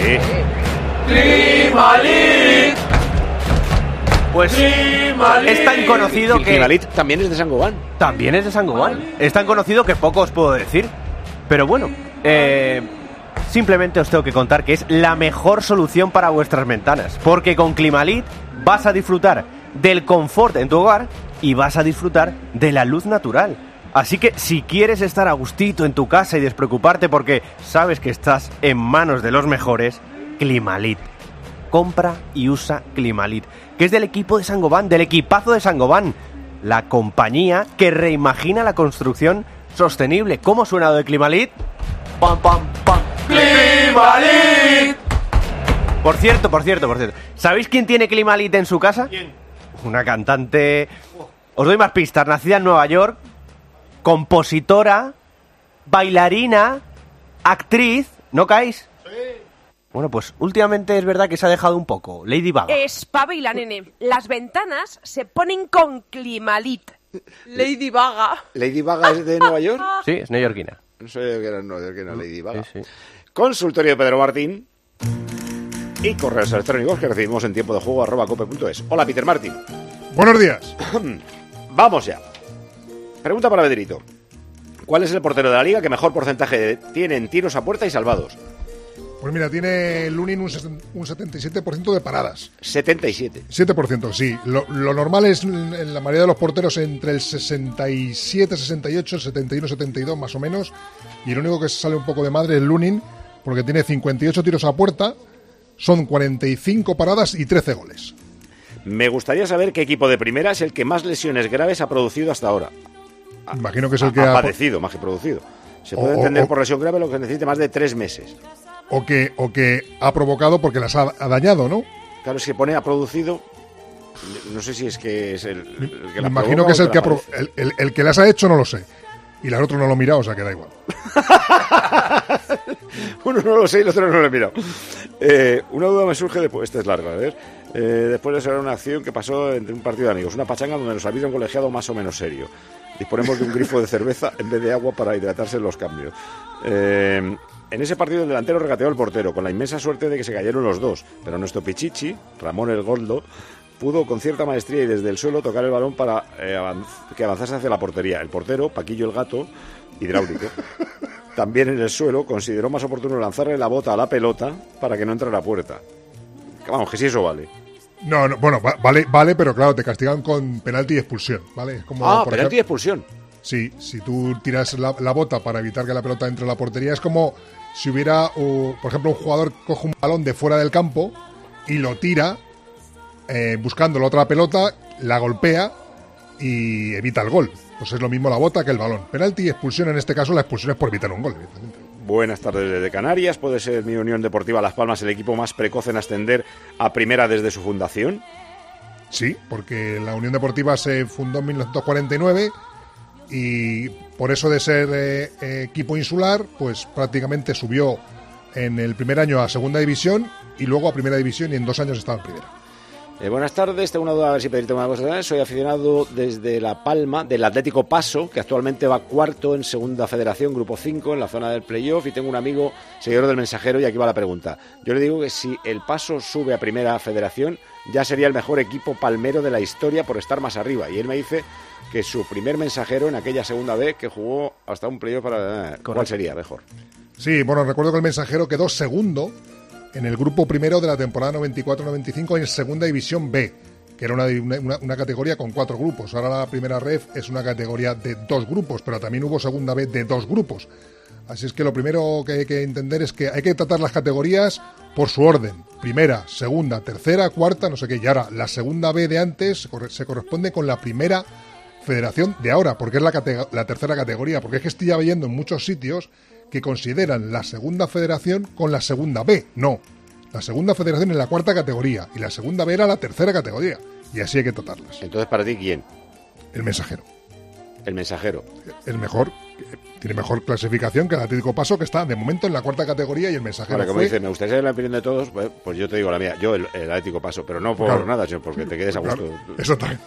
Climalit. Pues es tan conocido que... Climalit también es de Saint-Gobain. También es de Saint-Gobain. Es tan conocido que poco os puedo decir. Pero bueno, simplemente os tengo que contar que es la mejor solución para vuestras ventanas. Porque con Climalit vas a disfrutar del confort en tu hogar y vas a disfrutar de la luz natural. Así que si quieres estar a gustito en tu casa y despreocuparte porque sabes que estás en manos de los mejores, Climalit. Compra y usa Climalit, que es del equipo de Saint-Gobain, del equipazo de Saint-Gobain, la compañía que reimagina la construcción sostenible. ¿Cómo suena lo de Climalit? ¡Pam, pam, pam! ¡Climalit! Por cierto. ¿Sabéis quién tiene Climalit en su casa? ¿Quién? Una cantante... Os doy más pistas. Nacida en Nueva York, compositora, bailarina, actriz. ¿No caéis? Sí. Bueno, pues últimamente es verdad que se ha dejado un poco. Lady Gaga. Espabila, nene. Las ventanas se ponen con Climalit. Lady Gaga. ¿Lady Gaga es de Nueva York? Sí, es neoyorquina. No sé que era neoyorquina, Lady Gaga. Sí. Consultorio de Pedro Martín. Y correos electrónicos que recibimos en tiempo de juego @cope.es. Hola, Peter Martín. Buenos días. Vamos ya. Pregunta para Pedrito. ¿Cuál es el portero de la liga que mejor porcentaje tiene en tiros a puerta y salvados? Pues mira, tiene Lunin un 77% de paradas. 77. 7%, sí. Lo normal es, en la mayoría de los porteros, entre el 67, 68, el 71, 72 más o menos. Y el único que sale un poco de madre es Lunin, porque tiene 58 tiros a puerta, son 45 paradas y 13 goles. Me gustaría saber qué equipo de primera es el que más lesiones graves ha producido hasta ahora. Imagino que es el que ha padecido, más que producido. Se puede entender por lesión grave lo que necesite más de 3 meses. O que ha provocado porque las ha dañado, ¿no? Claro, si pone ha producido, no sé si es que es el que la imagino que es el que las ha hecho, no lo sé. Y el otro no lo ha mirado, o sea que da igual. Uno no lo sé y el otro no lo he mirado. Una duda me surge después, esta es larga, a ver. Después de observar una acción que pasó entre un partido de amigos, una pachanga donde nos había un colegiado más o menos serio. Disponemos de un grifo de cerveza en vez de agua para hidratarse en los cambios. En ese partido el delantero regateó al portero, con la inmensa suerte de que se cayeron los dos, pero nuestro Pichichi, Ramón el Goldo, pudo con cierta maestría y desde el suelo tocar el balón para que avanzase hacia la portería. El portero, Paquillo el Gato, hidráulico, también en el suelo consideró más oportuno lanzarle la bota a la pelota para que no entrara a puerta. Vamos, que si eso vale. No, bueno, vale, pero claro, te castigan con penalti y expulsión, ¿vale? Es como, penalti y expulsión. Sí, si tú tiras la bota para evitar que la pelota entre a la portería, es como si hubiera, por ejemplo, un jugador coge un balón de fuera del campo y lo tira buscando la otra pelota, la golpea y evita el gol. pues es lo mismo la bota que el balón. Penalti y expulsión, en este caso la expulsión es por evitar un gol, evidentemente. Buenas tardes desde Canarias. ¿Puede ser mi Unión Deportiva Las Palmas el equipo más precoz en ascender a primera desde su fundación? Sí, porque la Unión Deportiva se fundó en 1949 y por eso de ser equipo insular, pues prácticamente subió en el primer año a segunda división y luego a primera división, y en 2 años estaba en primera. Buenas tardes, tengo una duda, a ver si pedirte una cosa. Soy aficionado desde La Palma del Atlético Paso, que actualmente va cuarto en segunda federación, grupo 5, en la zona del playoff, y tengo un amigo seguidor del Mensajero, y aquí va la pregunta. Yo le digo que si el Paso sube a primera federación, ya sería el mejor equipo palmero de la historia por estar más arriba, y él me dice que su primer Mensajero en aquella segunda B, que jugó hasta un playoff para... ¿Cuál sería mejor? Sí, bueno, recuerdo que el Mensajero quedó segundo en el grupo primero de la temporada 94-95 en segunda división B, que era una categoría con 4 grupos. Ahora la primera ref es una categoría de 2 grupos, pero también hubo segunda B de 2 grupos. Así es que lo primero que hay que entender es que hay que tratar las categorías por su orden. Primera, segunda, tercera, cuarta, no sé qué. Y ahora la segunda B de antes se corresponde con la primera federación de ahora, porque es la tercera categoría. Porque es que estoy ya viendo en muchos sitios que consideran la segunda federación con la segunda B. No, la segunda federación es la cuarta categoría y la segunda B era la tercera categoría, y así hay que tratarlas. Entonces, ¿para ti quién? El Mensajero. El Mensajero. El mejor, tiene mejor clasificación que el Atlético Paso, que está de momento en la cuarta categoría, y el Mensajero Ahora, como dice, me gustaría saber la opinión de todos, pues yo te digo la mía, yo el Atlético Paso, pero no por nada, sino porque te quedes a gusto. Claro, eso también.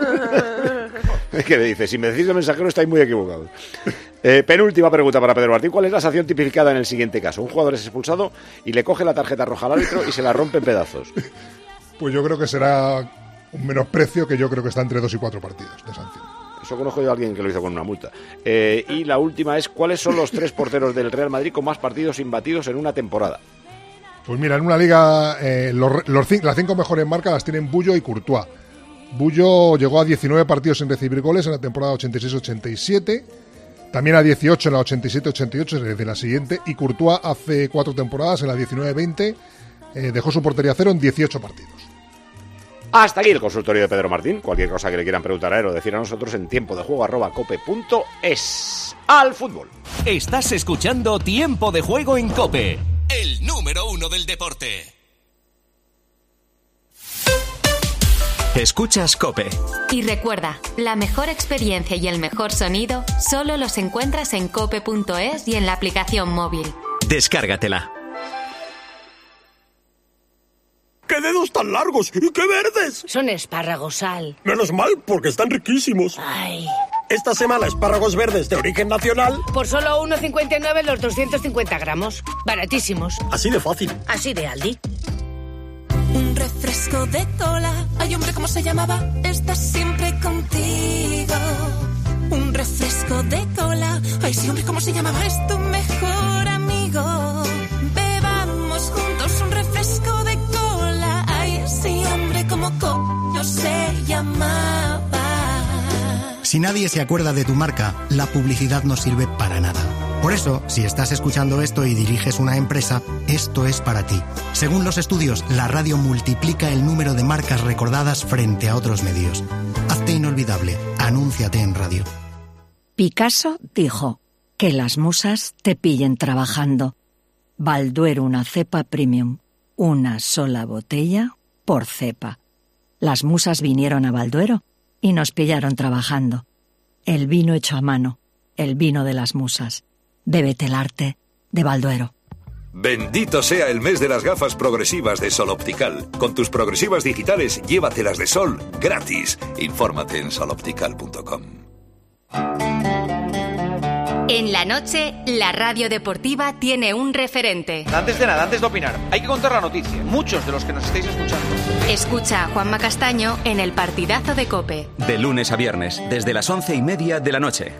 Es que me dice, si me decís el Mensajero estáis muy equivocados. Penúltima pregunta para Pedro Martín. ¿Cuál es la sanción tipificada en el siguiente caso? Un jugador es expulsado y le coge la tarjeta roja al árbitro y se la rompe en pedazos. Pues yo creo que será un menosprecio, que yo creo que está entre 2 y 4 partidos de sanción. Eso conozco yo a alguien que lo hizo con una multa. Y la última es, ¿cuáles son los 3 porteros del Real Madrid con más partidos imbatidos en una temporada? Pues mira, en una liga las 5 mejores marcas las tienen Bullo y Courtois. Bullo llegó a 19 partidos sin recibir goles en la temporada 86-87, también a 18 en la 87-88, es decir, la siguiente, y Courtois hace 4 temporadas, en la 19-20, dejó su portería cero en 18 partidos. Hasta aquí el consultorio de Pedro Martín. Cualquier cosa que le quieran preguntar a él o decir a nosotros en tiempodejuego@cope.es. ¡Al fútbol! Estás escuchando Tiempo de Juego en COPE, el número 1 del deporte. Escuchas COPE. Y recuerda, la mejor experiencia y el mejor sonido solo los encuentras en cope.es y en la aplicación móvil. Descárgatela. ¡Qué dedos tan largos! ¡Y qué verdes! Son espárragos, Sal. Menos mal, porque están riquísimos. Ay. Esta semana, espárragos verdes de origen nacional. Por solo 1,59 los 250 gramos. Baratísimos. Así de fácil. Así de Aldi. Un refresco de cola. Ay, hombre, ¿cómo se llamaba? Está siempre contigo. Un refresco de cola. Ay, sí, hombre, ¿cómo se llamaba? Es tu mejor amigo. Bebamos juntos un refresco de cola. Ay, sí, hombre, ¿cómo coño se llamaba? Si nadie se acuerda de tu marca, la publicidad no sirve para nada. Por eso, si estás escuchando esto y diriges una empresa, esto es para ti. Según los estudios, la radio multiplica el número de marcas recordadas frente a otros medios. Hazte inolvidable. Anúnciate en radio. Picasso dijo, que las musas te pillen trabajando. Balduero, una cepa premium. Una sola botella por cepa. Las musas vinieron a Balduero y nos pillaron trabajando. El vino hecho a mano, el vino de las musas. Bébete el arte de Balduero. Bendito sea el mes de las gafas progresivas de Sol Optical. Con tus progresivas digitales, llévatelas de sol gratis. Infórmate en soloptical.com. En la noche, la radio deportiva tiene un referente. Antes de nada, antes de opinar, hay que contar la noticia. Muchos de los que nos estáis escuchando. Escucha a Juanma Castaño en el partidazo de COPE. De lunes a viernes, desde las 11:30 de la noche.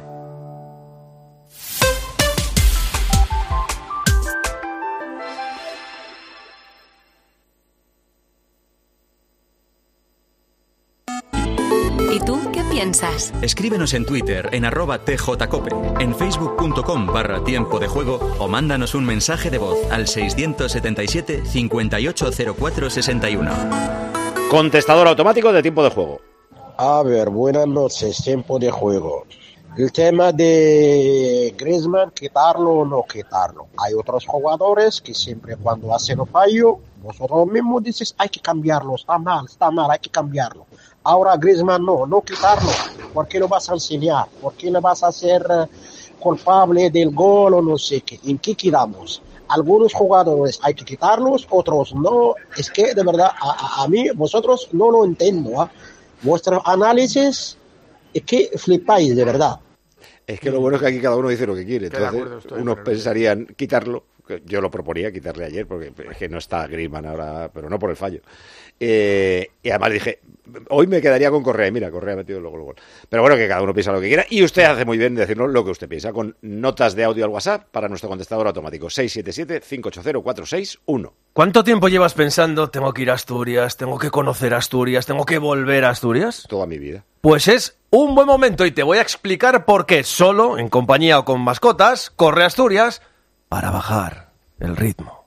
¿Y tú qué piensas? Escríbenos en Twitter en @tjcope, en facebook.com/tiempo de juego o mándanos un mensaje de voz al 677 580461. Contestador automático de tiempo de juego. A ver, buenas noches, tiempo de juego. El tema de Griezmann, quitarlo o no quitarlo. Hay otros jugadores que siempre cuando hacen un fallo, vosotros mismos dices, hay que cambiarlo, está mal, hay que cambiarlo. Ahora Griezmann no quitarlo. ¿Por qué lo vas a enseñar? ¿Por qué le vas a hacer culpable del gol o no sé qué? ¿En qué quedamos? Algunos jugadores hay que quitarlos, otros no. Es que de verdad, a mí, vosotros no lo entiendo. ¿Eh? Vuestros análisis es que flipáis, de verdad. Es que lo bueno es que aquí cada uno dice lo que quiere. Entonces, unos pensarían quitarlo. Yo lo proponía quitarle ayer, porque es que no está Griezmann ahora, pero no por el fallo. Y además dije, hoy me quedaría con Correa. Y mira, Correa ha metido luego el gol. Pero bueno, que cada uno piensa lo que quiera. Y usted hace muy bien decirnos lo que usted piensa, con notas de audio al WhatsApp para nuestro contestador automático, 677-580-461. ¿Cuánto tiempo llevas pensando, tengo que ir a Asturias, tengo que conocer Asturias, tengo que volver a Asturias? Toda mi vida. Pues es un buen momento y te voy a explicar por qué solo, en compañía o con mascotas, corre a Asturias para bajar el ritmo.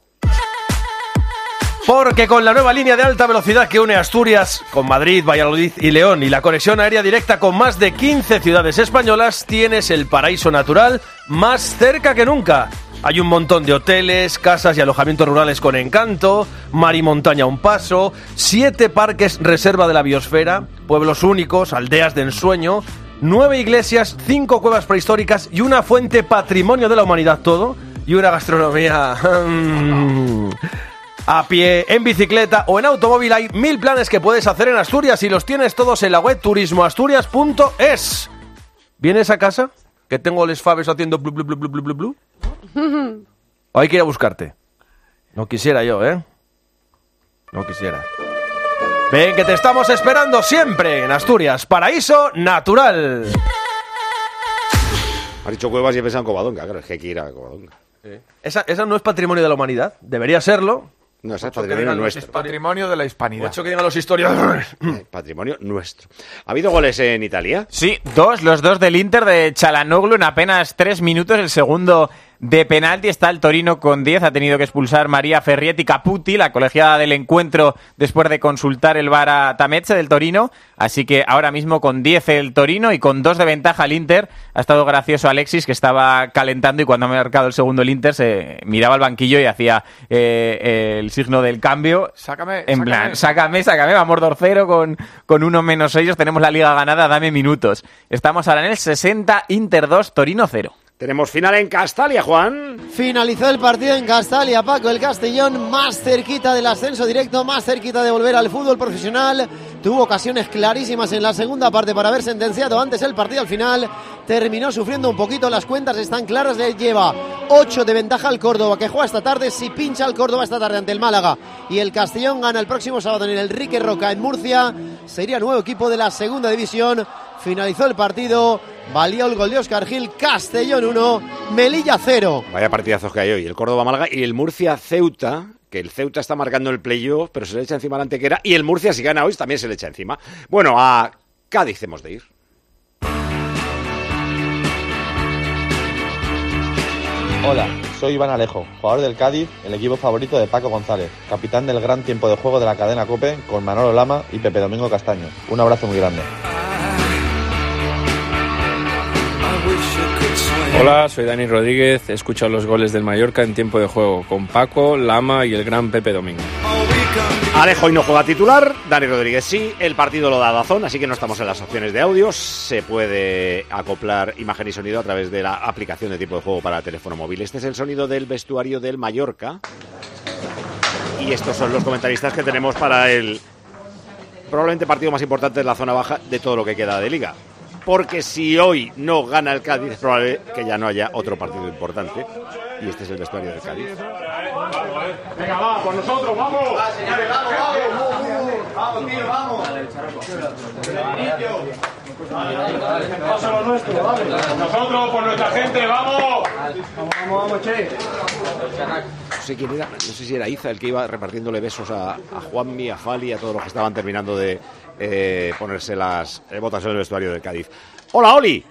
Porque con la nueva línea de alta velocidad que une Asturias con Madrid, Valladolid y León y la conexión aérea directa con más de 15 ciudades españolas, tienes el paraíso natural más cerca que nunca. Hay un montón de hoteles, casas y alojamientos rurales con encanto, mar y montaña a un paso, 7 parques reserva de la biosfera, pueblos únicos, aldeas de ensueño, 9 iglesias, 5 cuevas prehistóricas y una fuente patrimonio de la humanidad todo, y una gastronomía a pie, en bicicleta o en automóvil. Hay 1000 planes que puedes hacer en Asturias y los tienes todos en la web turismoasturias.es. ¿Vienes a casa? Que tengo les faves haciendo blu blu blu blu blu blu. ¿O hay que ir a buscarte? No quisiera yo, ¿eh? No quisiera. Ven, que te estamos esperando siempre en Asturias, paraíso natural. Has dicho cuevas y he pensado en Covadonga, claro, es que hay que ir a Covadonga. ¿Esa no es patrimonio de la humanidad? Debería serlo. No, esa es patrimonio nuestro. Patrimonio de la hispanidad. Mucho que digan los historiadores. Patrimonio nuestro. ¿Ha habido goles en Italia? Sí, los dos del Inter de Çalhanoğlu en apenas 3 minutos. El segundo de penalti. Está el Torino con 10. Ha tenido que expulsar María Ferrietti Caputi, la colegiada del encuentro, después de consultar el VAR a Tamezze del Torino. Así que ahora mismo con 10 el Torino y con 2 de ventaja el Inter. Ha estado gracioso Alexis, que estaba calentando, y cuando ha marcado el segundo el Inter se miraba al banquillo y hacía el signo del cambio. Plan, sácame, vamos 2-0 con 1 menos ellos. Tenemos la liga ganada, dame minutos. Estamos ahora en el 60, Inter 2, Torino 0. Tenemos final en Castalia, Juan. Finalizó el partido en Castalia, Paco. El Castellón más cerquita del ascenso directo, más cerquita de volver al fútbol profesional. Tuvo ocasiones clarísimas en la segunda parte para haber sentenciado antes el partido. Al final terminó sufriendo un poquito. Las cuentas están claras. Le lleva 8 de ventaja al Córdoba, que juega esta tarde. Si pincha el Córdoba esta tarde ante el Málaga y el Castellón gana el próximo sábado en el Enrique Roca en Murcia, sería nuevo equipo de la segunda división. Finalizó el partido, valió el gol de Óscar Gil. Castellón 1, Melilla 0. Vaya partidazos que hay hoy. El Córdoba-Málaga y el Murcia-Ceuta, que el Ceuta está marcando el playoff, pero se le echa encima la Antequera. Y el Murcia, si gana hoy, también se le echa encima. Bueno, a Cádiz hemos de ir. Hola, soy Iván Alejo, jugador del Cádiz, el equipo favorito de Paco González, capitán del gran tiempo de juego de la cadena COPE con Manolo Lama y Pepe Domingo Castaño. Un abrazo muy grande. Hola, soy Dani Rodríguez, he escuchado los goles del Mallorca en tiempo de juego con Paco, Lama y el gran Pepe Domingo. Alejo hoy no juega titular, Dani Rodríguez sí, el partido lo da Dazón, así que no estamos en las opciones de audios, se puede acoplar imagen y sonido a través de la aplicación de tiempo de juego para teléfono móvil. Este es el sonido del vestuario del Mallorca y estos son los comentaristas que tenemos para el probablemente partido más importante de la zona baja de todo lo que queda de Liga. Porque si hoy no gana el Cádiz, es probable que ya no haya otro partido importante. Y este es el vestuario del Cádiz. Venga, va, con nosotros, vamos. Va, señores, vamos, tío, vamos. Nosotros, por nuestra gente, vamos. Vamos, che. No sé quién era, no sé si era Iza el que iba repartiéndole besos a Juanmi, a Fali, a todos los que estaban terminando de ponerse las botas en el vestuario del Cádiz. ¡Hola, Oli!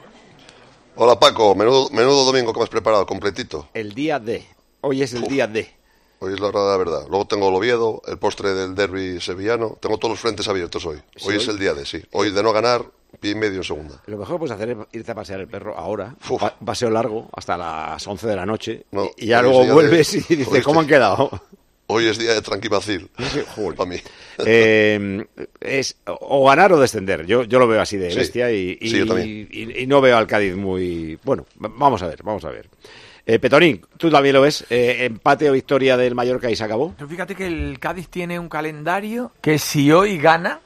Hola, Paco. Menudo domingo que me has preparado, completito. El día D. Hoy es el día D. Hoy es la hora de la verdad. Luego tengo el Oviedo, el postre del derbi sevillano. Tengo todos los frentes abiertos hoy. Hoy es el día de, sí. Hoy de no ganar, pie y medio en segunda. Lo mejor que puedes hacer es irte a pasear el perro ahora, un paseo largo, hasta las 11 de la noche, y ya luego vuelves y dices, ¿cómo han quedado? Hoy es día de tranquimacil, para mí. Es o ganar o descender. Yo lo veo así de bestia y no veo al Cádiz muy... Bueno, vamos a ver. Petonín, ¿tú también lo ves? ¿Empate o victoria del Mallorca y se acabó? Pero fíjate que el Cádiz tiene un calendario que si hoy gana,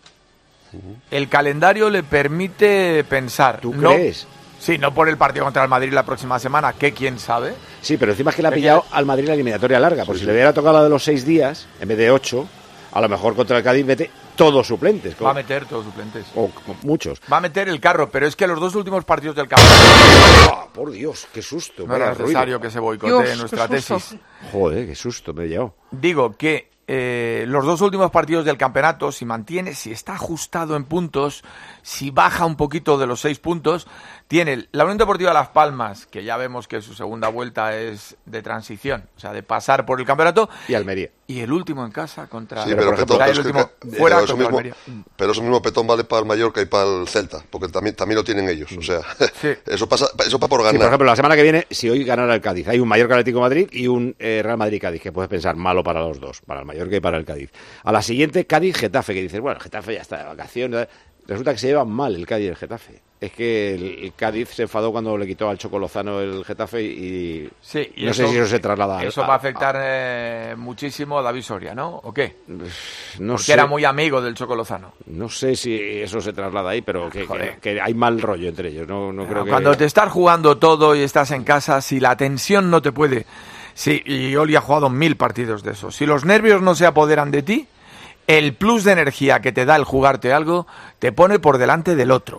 el calendario le permite pensar. ¿Tú crees? Sí, no por el partido contra el Madrid la próxima semana, que quién sabe. Sí, pero encima es que le ha pillado al Madrid la eliminatoria larga. Por si le hubiera tocado la de los 6 días, en vez de 8, a lo mejor contra el Cádiz mete todos suplentes. Va a meter todos suplentes. O muchos. Va a meter el carro, pero es que los 2 últimos partidos del campeonato... ¡Oh, por Dios, qué susto! No era necesario que se boicotee nuestra tesis. Joder, qué susto me he llevado. Digo que los 2 últimos partidos del campeonato, si mantiene, si está ajustado en puntos, si baja un poquito de los 6 puntos, tiene la Unión Deportiva Las Palmas, que ya vemos que su segunda vuelta es de transición, o sea, de pasar por el campeonato. Y Almería. Y el último en casa contra... Sí, pero Petón, el último fuera contra Almería. Pero eso mismo Petón vale para el Mallorca y para el Celta, porque también lo tienen ellos, o sea, eso pasa por ganar. Sí, por ejemplo, la semana que viene, si hoy ganara el Cádiz, hay un Mallorca Atlético de Madrid y un Real Madrid-Cádiz, que puedes pensar malo para los dos, para el Mallorca y para el Cádiz. A la siguiente, Cádiz-Getafe, que dices, bueno, Getafe ya está de vacaciones. Resulta que se llevan mal el Cádiz y el Getafe. Es que el Cádiz se enfadó cuando le quitó al Choco Lozano el Getafe y no eso, sé si eso se traslada. Eso va a afectar muchísimo a David Soria, ¿no? ¿O qué? No Porque sé. era muy amigo del Choco Lozano. No sé si eso se traslada ahí, pero que hay mal rollo entre ellos. No creo que... Cuando te estás jugando todo y estás en casa, si la tensión no te puede... Sí, y Oli ha jugado 1000 partidos de eso. Si los nervios no se apoderan de ti, el plus de energía que te da el jugarte algo te pone por delante del otro.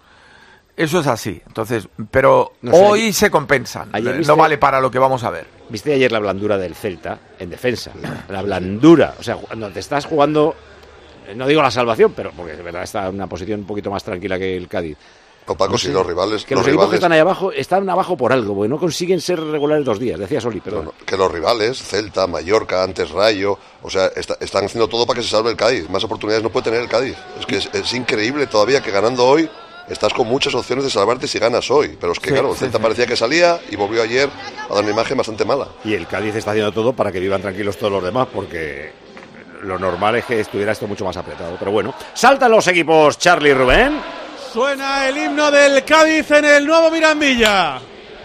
Eso es así. Entonces, pero no sé, hoy se compensan. No vale para lo que vamos a ver. ¿Viste ayer la blandura del Celta en defensa? La blandura. O sea, cuando te estás jugando, no digo la salvación, pero porque de verdad está en una posición un poquito más tranquila que el Cádiz. Paco, no si los rivales... Que los equipos que están ahí abajo, están abajo por algo, porque no consiguen ser regulares 2 días, decía Soli, perdón. Que los rivales, Celta, Mallorca, antes Rayo, o sea, están haciendo todo para que se salve el Cádiz. Más oportunidades no puede tener el Cádiz. Es que es increíble todavía que ganando hoy estás con muchas opciones de salvarte si ganas hoy. Pero es que claro, el Celta parecía que salía y volvió ayer a dar una imagen bastante mala. Y el Cádiz está haciendo todo para que vivan tranquilos todos los demás, porque lo normal es que estuviera esto mucho más apretado. Pero bueno, saltan los equipos, Charlie y Rubén. Suena el himno del Cádiz en el nuevo Mirandilla.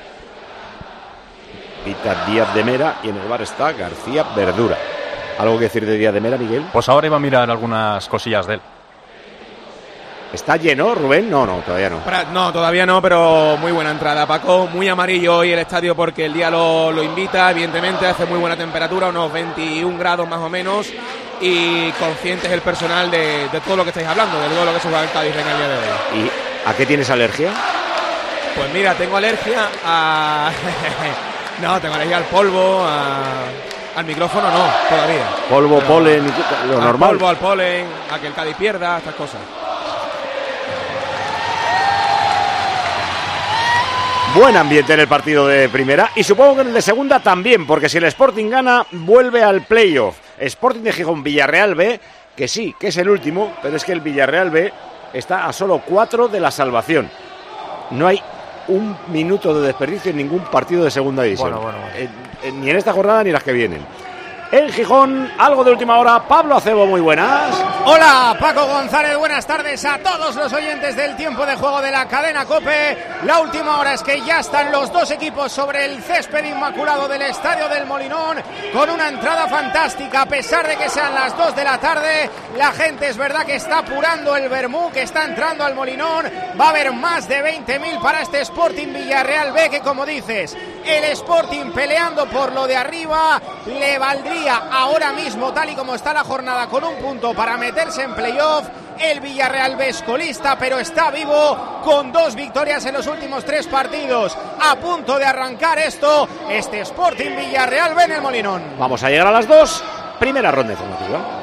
Pita Díaz de Mera y en el bar está García Verdura. ¿Algo que decir de Díaz de Mera, Miguel? Pues ahora iba a mirar algunas cosillas de él. ¿Está lleno, Rubén? No, todavía no. No, todavía no, pero muy buena entrada, Paco. Muy amarillo hoy el estadio porque el día lo invita, evidentemente, hace muy buena temperatura, unos 21 grados más o menos, y conscientes el personal de todo lo que estáis hablando, de todo lo que se juega el Cádiz en el día de hoy. ¿Y a qué tienes alergia? Pues mira, tengo alergia a... No, tengo alergia al polvo, al micrófono no, todavía. Polvo, pero, polen, lo normal. Al polvo, al polen, a que el Cádiz pierda, estas cosas. Buen ambiente en el partido de primera y supongo que en el de segunda también, porque si el Sporting gana, vuelve al playoff. Sporting de Gijón, Villarreal B, que sí, que es el último, pero es que el Villarreal B está a solo 4 de la salvación. No hay un minuto de desperdicio en ningún partido de segunda división. Bueno. Ni en esta jornada ni las que vienen. En Gijón, algo de última hora, Pablo Acebo, muy buenas. Hola, Paco González, buenas tardes a todos los oyentes del tiempo de juego de la cadena COPE. La última hora es que ya están los 2 equipos sobre el césped inmaculado del Estadio del Molinón, con una entrada fantástica, a pesar de que sean las 2 de la tarde. La gente es verdad que está apurando el vermú, que está entrando al Molinón. Va a haber más de 20.000 para este Sporting Villarreal B, que como dices, el Sporting peleando por lo de arriba, le valdría ahora mismo, tal y como está la jornada, con un punto para meterse en playoff. El Villarreal B es colista, pero está vivo con 2 victorias en los últimos 3 partidos. A punto de arrancar este Sporting Villarreal B en el Molinón. Vamos a llegar a las 2, primera ronda informativa.